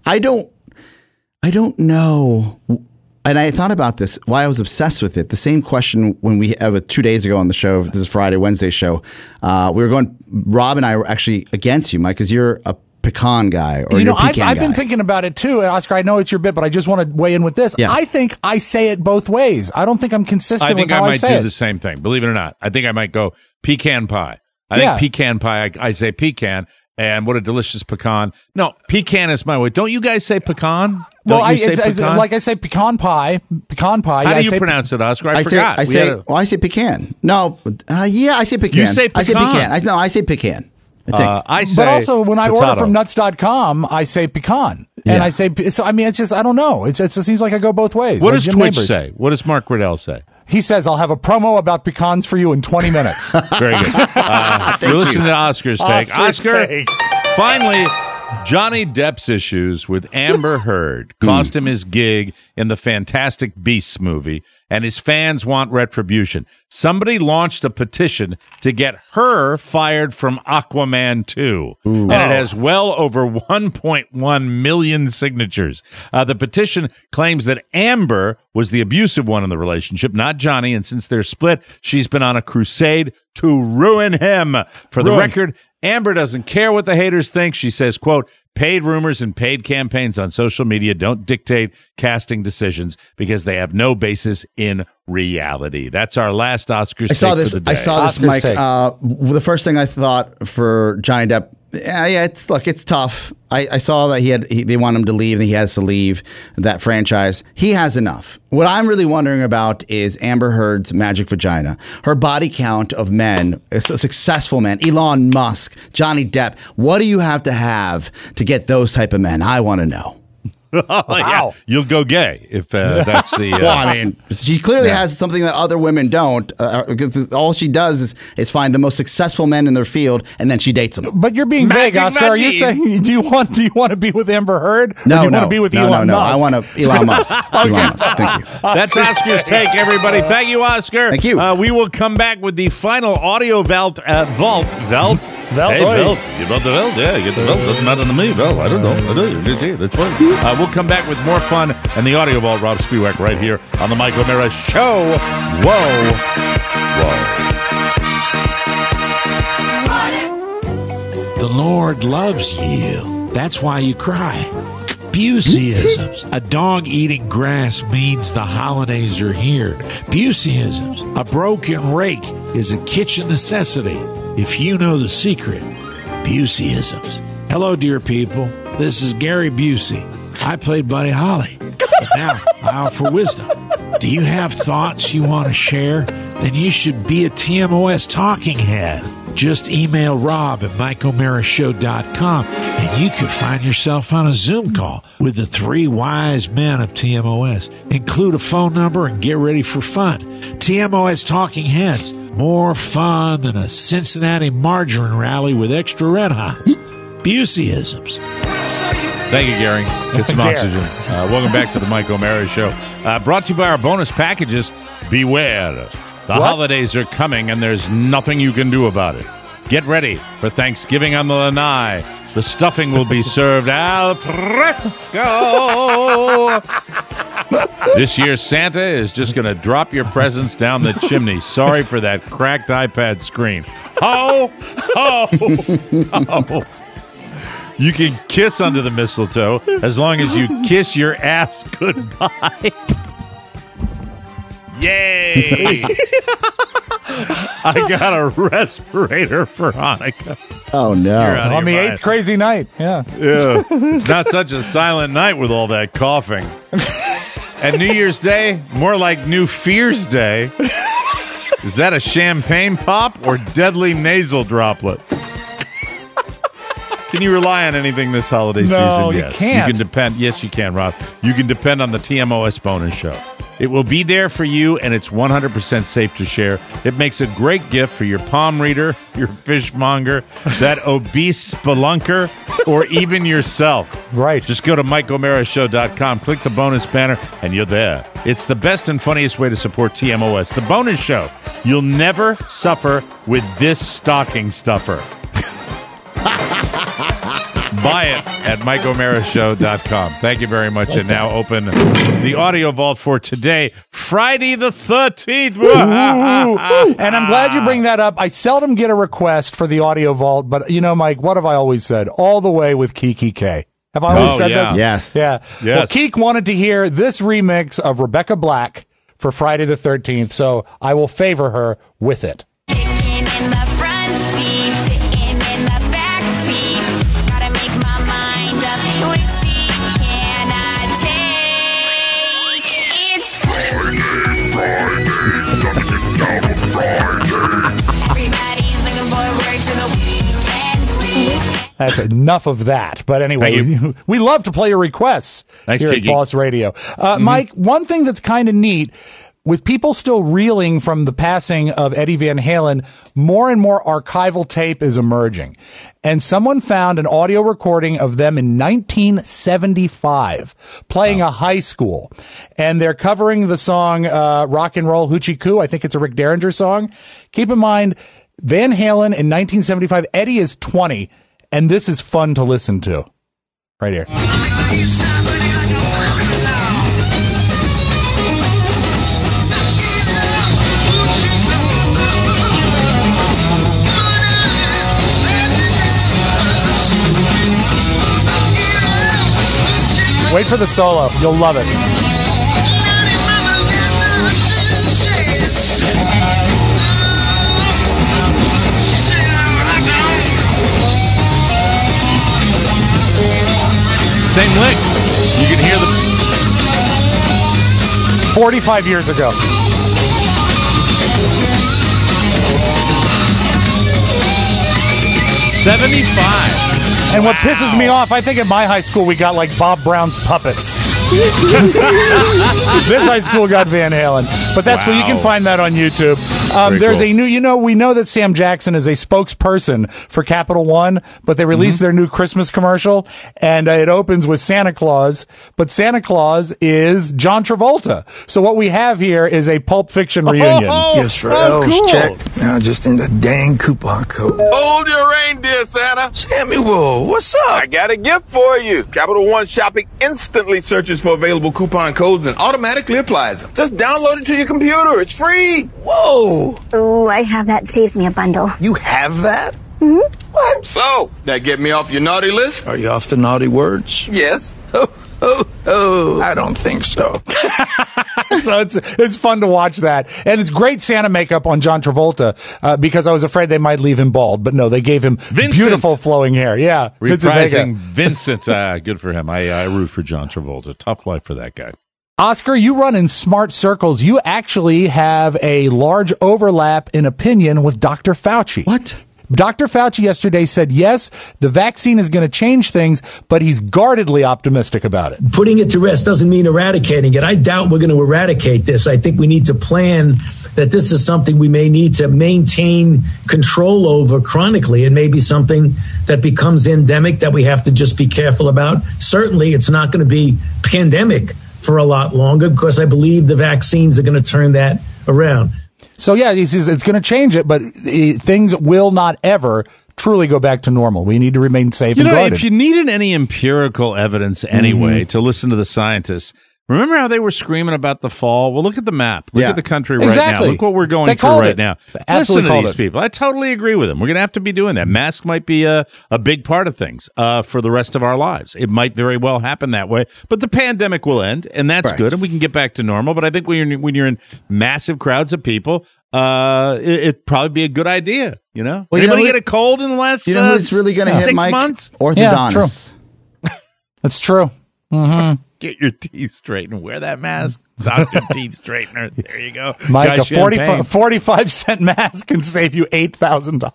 know. And I thought about this, why I was obsessed with it. The same question when we 2 days ago on the show, this is Friday, Wednesday show. We were going, Rob and I were actually against you, Mike, because you're a pecan guy, or I've been thinking about it too, Oscar. I know it's your bit, but I just want to weigh in with this. Yeah. I think I say it both ways. I don't think I'm consistent. I think with how I might say do the same thing. Believe it or not, I think I might go pecan pie. I think pecan pie. I say pecan, and what a delicious pecan. No, pecan is my way. Don't you guys say pecan? Well, I say pecan pie. Pecan pie. How do you pronounce it, Oscar? I forgot. I say pecan. No, I say pecan. You say pecan. I say pecan. I say pecan. I say but also when I potato. order from nuts.com, I say pecan. And I say, so I mean, it's just, I don't know. It seems like I go both ways. What does Twitch say? What does Mark Riddell say? He says, I'll have a promo about pecans for you in 20 minutes. Very good. You're listening to Oscar's take. Oscar, finally, Johnny Depp's issues with Amber Heard cost him his gig in the Fantastic Beasts movie, and his fans want retribution. Somebody launched a petition to get her fired from Aquaman 2, and it has well over 1.1 million signatures. The petition claims that Amber was the abusive one in the relationship, not Johnny, and since they're split, she's been on a crusade to ruin him. For the record, Amber doesn't care what the haters think. She says, quote, paid rumors and paid campaigns on social media don't dictate casting decisions because they have no basis in reality. That's our last Oscars take for the day. I saw this, Mike. The first thing I thought for Johnny Depp, it's tough. I saw that they want him to leave, and he has to leave that franchise. He has enough. What I'm really wondering about is Amber Heard's magic vagina. Her body count of men, successful men, Elon Musk, Johnny Depp. What do you have to get those type of men? I want to know. Wow. Yeah. You'll go gay if that's the... well, I mean, she clearly has something that other women don't. All she does is find the most successful men in their field, and then she dates them. But you're being vague, Oscar. Are you saying, do you want to be with Amber Heard? Or do you want to be with Elon Musk? I want Elon Musk. Elon Musk. Thank you. That's Oscar's take, everybody. Thank you, Oscar. Thank you. We will come back with the final audio vault. Hey, Velt. You bought the Velt? Yeah, get the Velt. Doesn't matter to me. Well, I don't know. I do. You see, that's fun. We'll come back with more fun and the audio vault. Rob Spiewak right here on the Mike O'Meara Show. Whoa. The Lord loves you. That's why you cry. Buseyisms. A dog eating grass means the holidays are here. Buseyisms. A broken rake is a kitchen necessity. If you know the secret, Buseyisms. Hello, dear people. This is Gary Busey. I played Buddy Holly. But now I offer wisdom. Do you have thoughts you want to share? Then you should be a TMOS talking head. Just email Rob at MikeO'MaraShow.com and you can find yourself on a Zoom call with the three wise men of TMOS. Include a phone number and get ready for fun. TMOS Talking Heads. More fun than a Cincinnati margarine rally with extra red hots. Buseyisms. Thank you, Gary. Get some oxygen. Welcome back to the Mike O'Mara Show. Brought to you by our bonus packages. Beware. The holidays are coming, and there's nothing you can do about it. Get ready for Thanksgiving on the lanai. The stuffing will be served al fresco. This year, Santa is just going to drop your presents down the chimney. Sorry for that cracked iPad screen. Ho, ho, ho. You can kiss under the mistletoe as long as you kiss your ass goodbye. Yay! I got a respirator for Hanukkah. Oh, no. On the 8th crazy night. Yeah. Yeah. It's not such a silent night with all that coughing. And New Year's Day, more like New Fears Day. Is that a champagne pop or deadly nasal droplets? Can you rely on anything this holiday season? No, Yes. you can't. You can depend. Yes, you can, Rob. You can depend on the TMOS bonus show. It will be there for you, and it's 100% safe to share. It makes a great gift for your palm reader, your fishmonger, that obese spelunker, or even yourself. Right. Just go to MikeO'MaraShow.com, click the bonus banner, and you're there. It's the best and funniest way to support TMOS. The bonus show. You'll never suffer with this stocking stuffer. Buy it at MikeO'MaraShow.com. Thank you very much. And now open the audio vault for today, Friday the 13th. And I'm glad you bring that up. I seldom get a request for the audio vault, but you know, Mike, what have I always said? All the way with Kiki K. Have I always said this? Yes. Yeah. Yes. Well, Keek wanted to hear this remix of Rebecca Black for Friday the 13th, so I will favor her with it. That's enough of that. But anyway, we love to play your requests Thanks, here Kiki. at Boss Radio. Mike, one thing that's kind of neat, with people still reeling from the passing of Eddie Van Halen, more and more archival tape is emerging. And someone found an audio recording of them in 1975 playing a high school. And they're covering the song Rock and Roll Hoochie Coo. I think it's a Rick Derringer song. Keep in mind, Van Halen in 1975, Eddie is 20. And this is fun to listen to. Right here. Wait for the solo. You'll love it. Same licks. You can hear the 45 years ago. '75. And what pisses me off, I think at my high school we got like Bob Brown's puppets. This high school got Van Halen, but that's cool. You can find that on YouTube. There's a new, we know that Sam Jackson is a spokesperson for Capital One, but they released their new Christmas commercial, and it opens with Santa Claus, but Santa Claus is John Travolta. So what we have here is a Pulp Fiction reunion. Yes, for elves, check. Now just in the dang coupon code. Hold your reindeer, Santa. Samuel, what's up? I got a gift for you. Capital One Shopping instantly searches for available coupon codes and automatically applies them. Just download it to your computer. It's free. Whoa. Oh, I have that. Saved me a bundle. You have that? Mm-hmm. What? So, that get me off your naughty list? Are you off the naughty words? Yes. Oh, I don't think so. So it's fun to watch that. And it's great Santa makeup on John Travolta because I was afraid they might leave him bald. But no, they gave him beautiful flowing hair. Yeah. Reprising Vincent. Good for him. I root for John Travolta. Tough life for that guy. Oscar, you run in smart circles. You actually have a large overlap in opinion with Dr. Fauci. What? Dr. Fauci yesterday said, yes, the vaccine is going to change things, but he's guardedly optimistic about it. Putting it to rest doesn't mean eradicating it. I doubt we're going to eradicate this. I think we need to plan that this is something we may need to maintain control over chronically. It may be something that becomes endemic that we have to just be careful about. Certainly, it's not going to be pandemic for a lot longer because I believe the vaccines are going to turn that around. So, yeah, he says it's going to change it, but things will not ever truly go back to normal. We need to remain safe and guarded. If you needed any empirical evidence anyway to listen to the scientists, remember how they were screaming about the fall? Well, look at the map. Look at the country right now. Look what we're going through right now. Listen to these people. I totally agree with them. We're going to have to be doing that. Mask might be a big part of things for the rest of our lives. It might very well happen that way, but the pandemic will end, and that's good, and we can get back to normal. But I think when you're in massive crowds of people, it'd probably be a good idea. Well, anybody get a cold in the last who's really going to hit 6 months? Orthodontists. Yeah, That's true. Mm-hmm. Get your teeth straightened. Wear that mask. Dr. Teeth Straightener. There you go. Mike, a 45-cent mask can save you $8,000.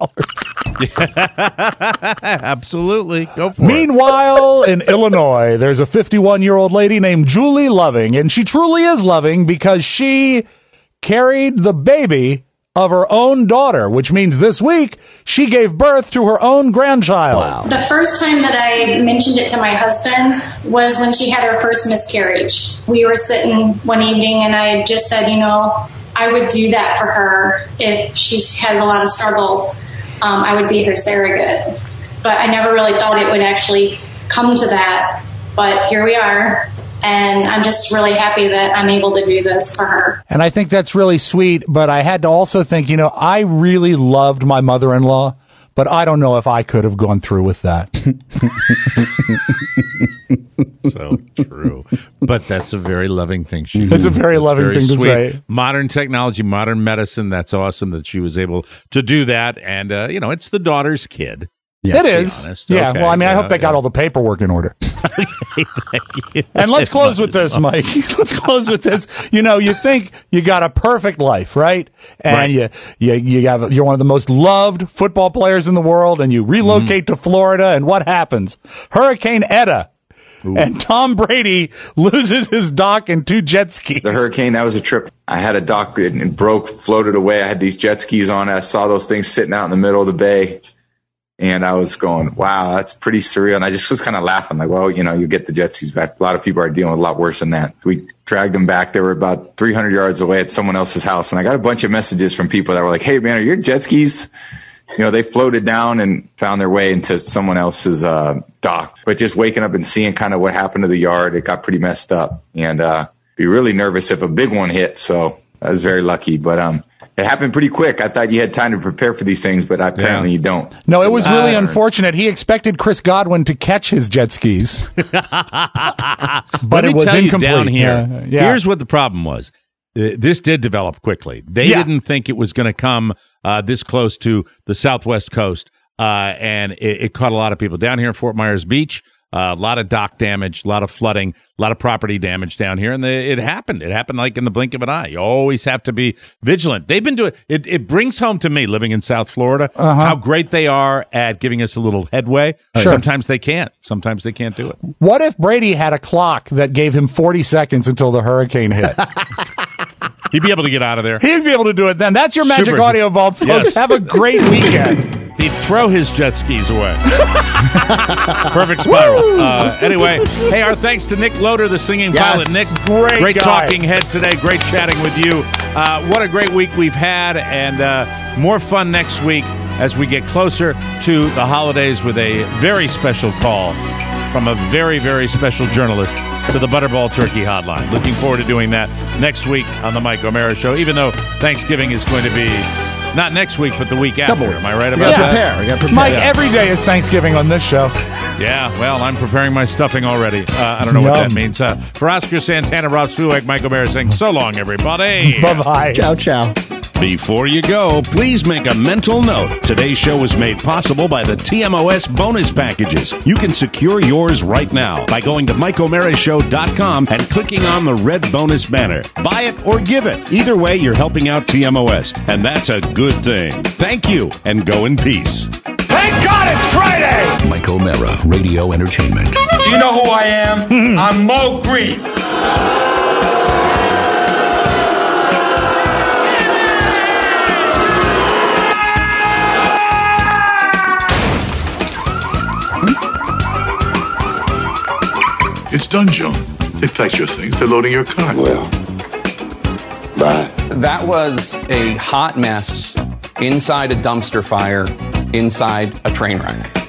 Absolutely. Go for Meanwhile, in Illinois, there's a 51-year-old lady named Julie Loving, and she truly is loving because she carried the baby of her own daughter, which means this week she gave birth to her own grandchild. Wow. The first time that I mentioned it to my husband was when she had her first miscarriage. We were sitting one evening and I just said, I would do that for her if she's had a lot of struggles. I would be her surrogate. But I never really thought it would actually come to that. But here we are. And I'm just really happy that I'm able to do this for her. And I think that's really sweet. But I had to also think, I really loved my mother-in-law, but I don't know if I could have gone through with that. So true. But that's a very loving thing she did. It's a very loving thing to say. Modern technology, modern medicine. That's awesome that she was able to do that. And, it's the daughter's kid. Yeah, it is. Honest. Yeah. Okay. Well, I hope they got all the paperwork in order. And let's close with this, Mike. Let's close with this. You think you got a perfect life, right? And you're one of the most loved football players in the world, and you relocate to Florida, and what happens? Hurricane Eta. Ooh. And Tom Brady loses his dock and 2 jet skis. The hurricane, that was a trip. I had a dock and broke, floated away. I had these jet skis on. I saw those things sitting out in the middle of the bay. And I was going, wow, that's pretty surreal. And I just was kind of laughing like, well, you get the jet skis back. A lot of people are dealing with a lot worse than that. We dragged them back. They were about 300 yards away at someone else's house. And I got a bunch of messages from people that were like, hey, man, are your jet skis? They floated down and found their way into someone else's dock. But just waking up and seeing kind of what happened to the yard, it got pretty messed up. And be really nervous if a big one hit. So I was very lucky. But it happened pretty quick. I thought you had time to prepare for these things, but apparently you don't. No, it was really unfortunate. He expected Chris Godwin to catch his jet skis, but it was incomplete. Down here, here's what the problem was. This did develop quickly. They didn't think it was going to come this close to the southwest coast, and it caught a lot of people. Down here in Fort Myers Beach, a lot of dock damage, a lot of flooding, a lot of property damage down here, and it happened. It happened like in the blink of an eye. You always have to be vigilant. They've been doing it. It brings home to me, living in South Florida, how great they are at giving us a little headway. Sure. Sometimes they can't. Sometimes they can't do it. What if Brady had a clock that gave him 40 seconds until the hurricane hit? He'd be able to get out of there. He'd be able to do it then. That's your Magic Audio Vault, folks. Yes. Have a great weekend. He'd throw his jet skis away. Perfect spiral. Anyway, hey, our thanks to Nick Loader, the singing pilot. Nick, great talking head today. Great chatting with you. What a great week we've had, and more fun next week as we get closer to the holidays with a very special call from a very, very special journalist to the Butterball Turkey Hotline. Looking forward to doing that next week on the Mike O'Mara Show, even though Thanksgiving is going to be not next week, but the week after. Am I right about that? We got to prepare. Mike, every day is Thanksgiving on this show. Yeah, well, I'm preparing my stuffing already. I don't know what that means. For Oscar Santana, Rob Spiewak, Mike O'Mara saying so long, everybody. Bye-bye. Ciao, ciao. Before you go, please make a mental note. Today's show was made possible by the TMOS bonus packages. You can secure yours right now by going to MikeO'MaraShow.com and clicking on the red bonus banner. Buy it or give it. Either way, you're helping out TMOS, and that's a good thing. Thank you, and go in peace. Thank God it's Friday! Mike O'Mara, Radio Entertainment. Do you know who I am? I'm Mo Green. It's done, Joan. They packed your things. They're loading your car. Well, bye. That was a hot mess inside a dumpster fire, inside a train wreck.